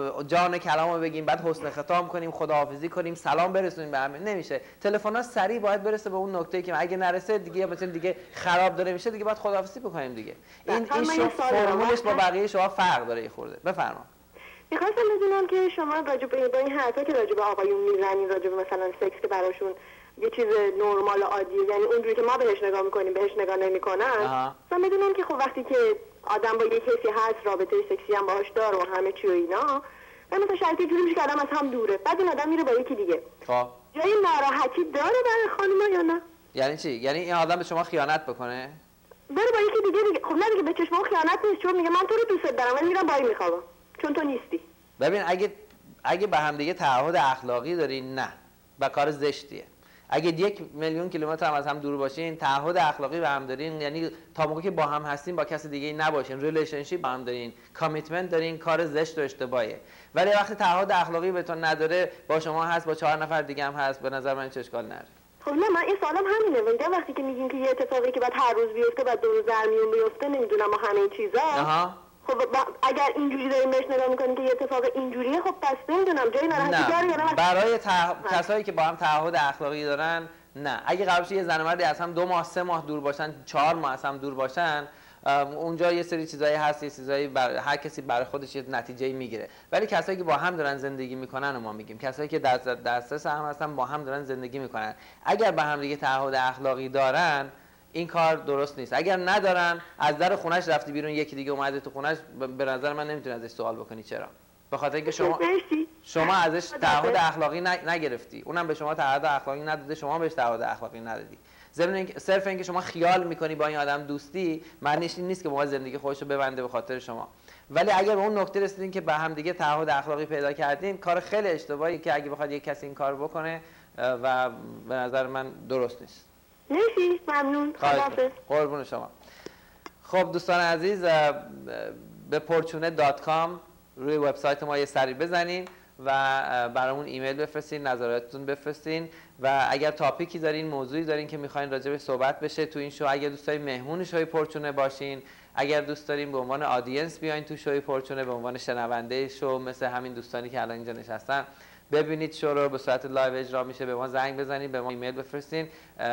جان کلامو بگیم، بعد حسن ختام کنیم، خداحافظی کنیم، سلام برسونیم به همه، نمیشه. تلفن‌ها سریع باید برسه به اون نقطه‌ای که اگه نرسه دیگه مثلا دیگه خراب داره میشه، دیگه باید خداحافظی بکنیم دیگه. این این شو فرمولش با بقیه شما فرق داره. خورده بفرما. می‌خواستم بدونم که شما راجع به این حرفا که راجع به آقایون میزنین، راجع به مثلا سکس که براشون یه چیز نرمال عادیه، یعنی اونجوری که ما بهش نگاه میکنیم بهش نگاه نمیکنن. مثلا بدونم که خب وقتی که آدم با یه کسی هست رابطه سکسی هم باهاش داره و همه چی و اینا، و مثلا شرطی جوری میشه که آدم از هم دوره، بعد این آدم میره با یکی دیگه، خب جای ناراحتی داره برای خانم‌ها یا نه؟ یعنی چی؟ یعنی این آدم به شما خیانت بکنه؟ بره با یکی دیگه دیگه. خب نه دیگه، به چشم خیانت نیست، چون میگه من تو رو دوست دارم ولی میرم با این میخوابم چون تو نیستی. ببین اگه اگه به هم دیگه تعهد اخلاقی دارین، نه، و کار زشتیه. اگه یک میلیون کیلومتر هم از هم دور باشین، تعهد اخلاقی با هم دارین، یعنی تا موقعی که با هم هستین با کسی دیگه نباشین، ریلیشنشیپ با هم دارین، کامیتمنت دارین، کار زشت و اشتباهه. ولی وقتی تعهد اخلاقی بهتون نداره، با شما هست، با چهار نفر دیگه هم هست، به نظر من چه اشکال نداره. خب نه، من این سوالم همینه. میگم وقتی که میگین که یه اتفاقی که بعد هر روز بیفته، بعد دو روز در میون بیفته، نمیدونم با همه این چیزا، آها، خب اگر اینجوری داریم بهش نگاه میکنیم که یه اتفاق اینجوریه، خب پس نمیدونم جای ناراحتی داره یا نه. برای تح... کسایی که با هم تعهد اخلاقی دارن، نه. اگه قرارش یه زن و مردی از هم دو ماه سه ماه دور باشن، چهار ماه از هم دور باشن، اونجا یه سری چیزایی هست، یه چیزایی بر... هر کسی برای خودش یه نتیجه‌ای میگیره. ولی کسایی که با هم دارن زندگی میکنن و ما میگیم کسایی که در دسترس هم هستن، با هم دارن زندگی میکنن، اگر با هم دیگه تعهد اخلاقی دارن، این کار درست نیست. اگر ندارن، از در خونش رفتی بیرون یکی دیگه اومده تو خونش، به نظر من نمیتونی ازش سوال بکنی. چرا؟ به خاطر اینکه شما شما ازش تعهد اخلاقی نگرفتی، اونم به شما تعهد اخلاقی نداده، شما بهش تعهد اخلاقی ندادی. ضمن اینکه صرف اینکه شما خیال میکنی با این آدم دوستی، معنیش این نیست که با زندگی خودش رو ببنده به خاطر شما. ولی اگر به اون نقطه رسیدین که به هم دیگه تعهد اخلاقی پیدا کردین، کار خیلی اشتباهی که اگه بخواد یک کسی این کار بکنه و به نظر من درست نیست. مرسی، ممنون، خداحافظ. قربون شما. خب دوستان عزیز، به پورچونه دات کام روی وبسایت ما یه سری بزنین و برامون ایمیل بفرستین، نظراتتون بفرستین، و اگر تاپیکی دارین، موضوعی دارین که میخواین راجعش صحبت بشه تو این شو، اگر دوست دارین مهمون شوی پورچونه باشین، اگر دوست دارین به عنوان آدینس بیاین تو شوی پورچونه، به عنوان شنونده شو مثل همین دوستانی که الان اینجا نشستن، ببینید شو رو به صورت لایو اجرا میشه، به ما زنگ بزنید، به ما ایمیل بفرستین.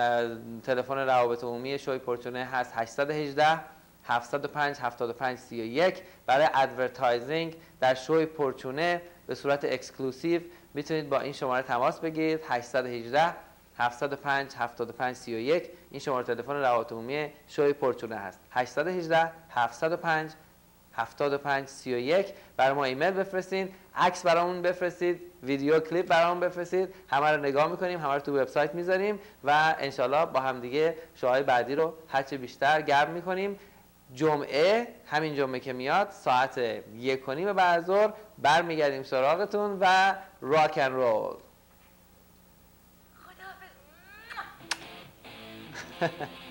تلفن روابط عمومی شوی پورچونه هست هشت یک هشت هفت صفر پنج هفت پنج سه یک. برای ادورتایزینگ در شوی پورچونه به صورت اکسکلوسیو میتونید با این شماره تماس بگیرید. هشت یک هشت هفت صفر پنج هفت پنج سه یک این شماره تلفن روابط عمومی شوی پورچونه هست. هشت یک هشت هفت صفر پنج هفتاد و پنج سی و یک برای ما ایمیل بفرستین، عکس برامون بفرستید، ویدیو کلیپ برامون بفرستید، همه رو نگاه میکنیم، همه رو تو وبسایت میذاریم و انشالله با هم دیگه شوهای بعدی رو هرچه بیشتر گرم میکنیم. جمعه، همین جمعه که میاد ساعت یک و نیم بعد از ظهر برمیگردیم سراغتون و راک اند رول.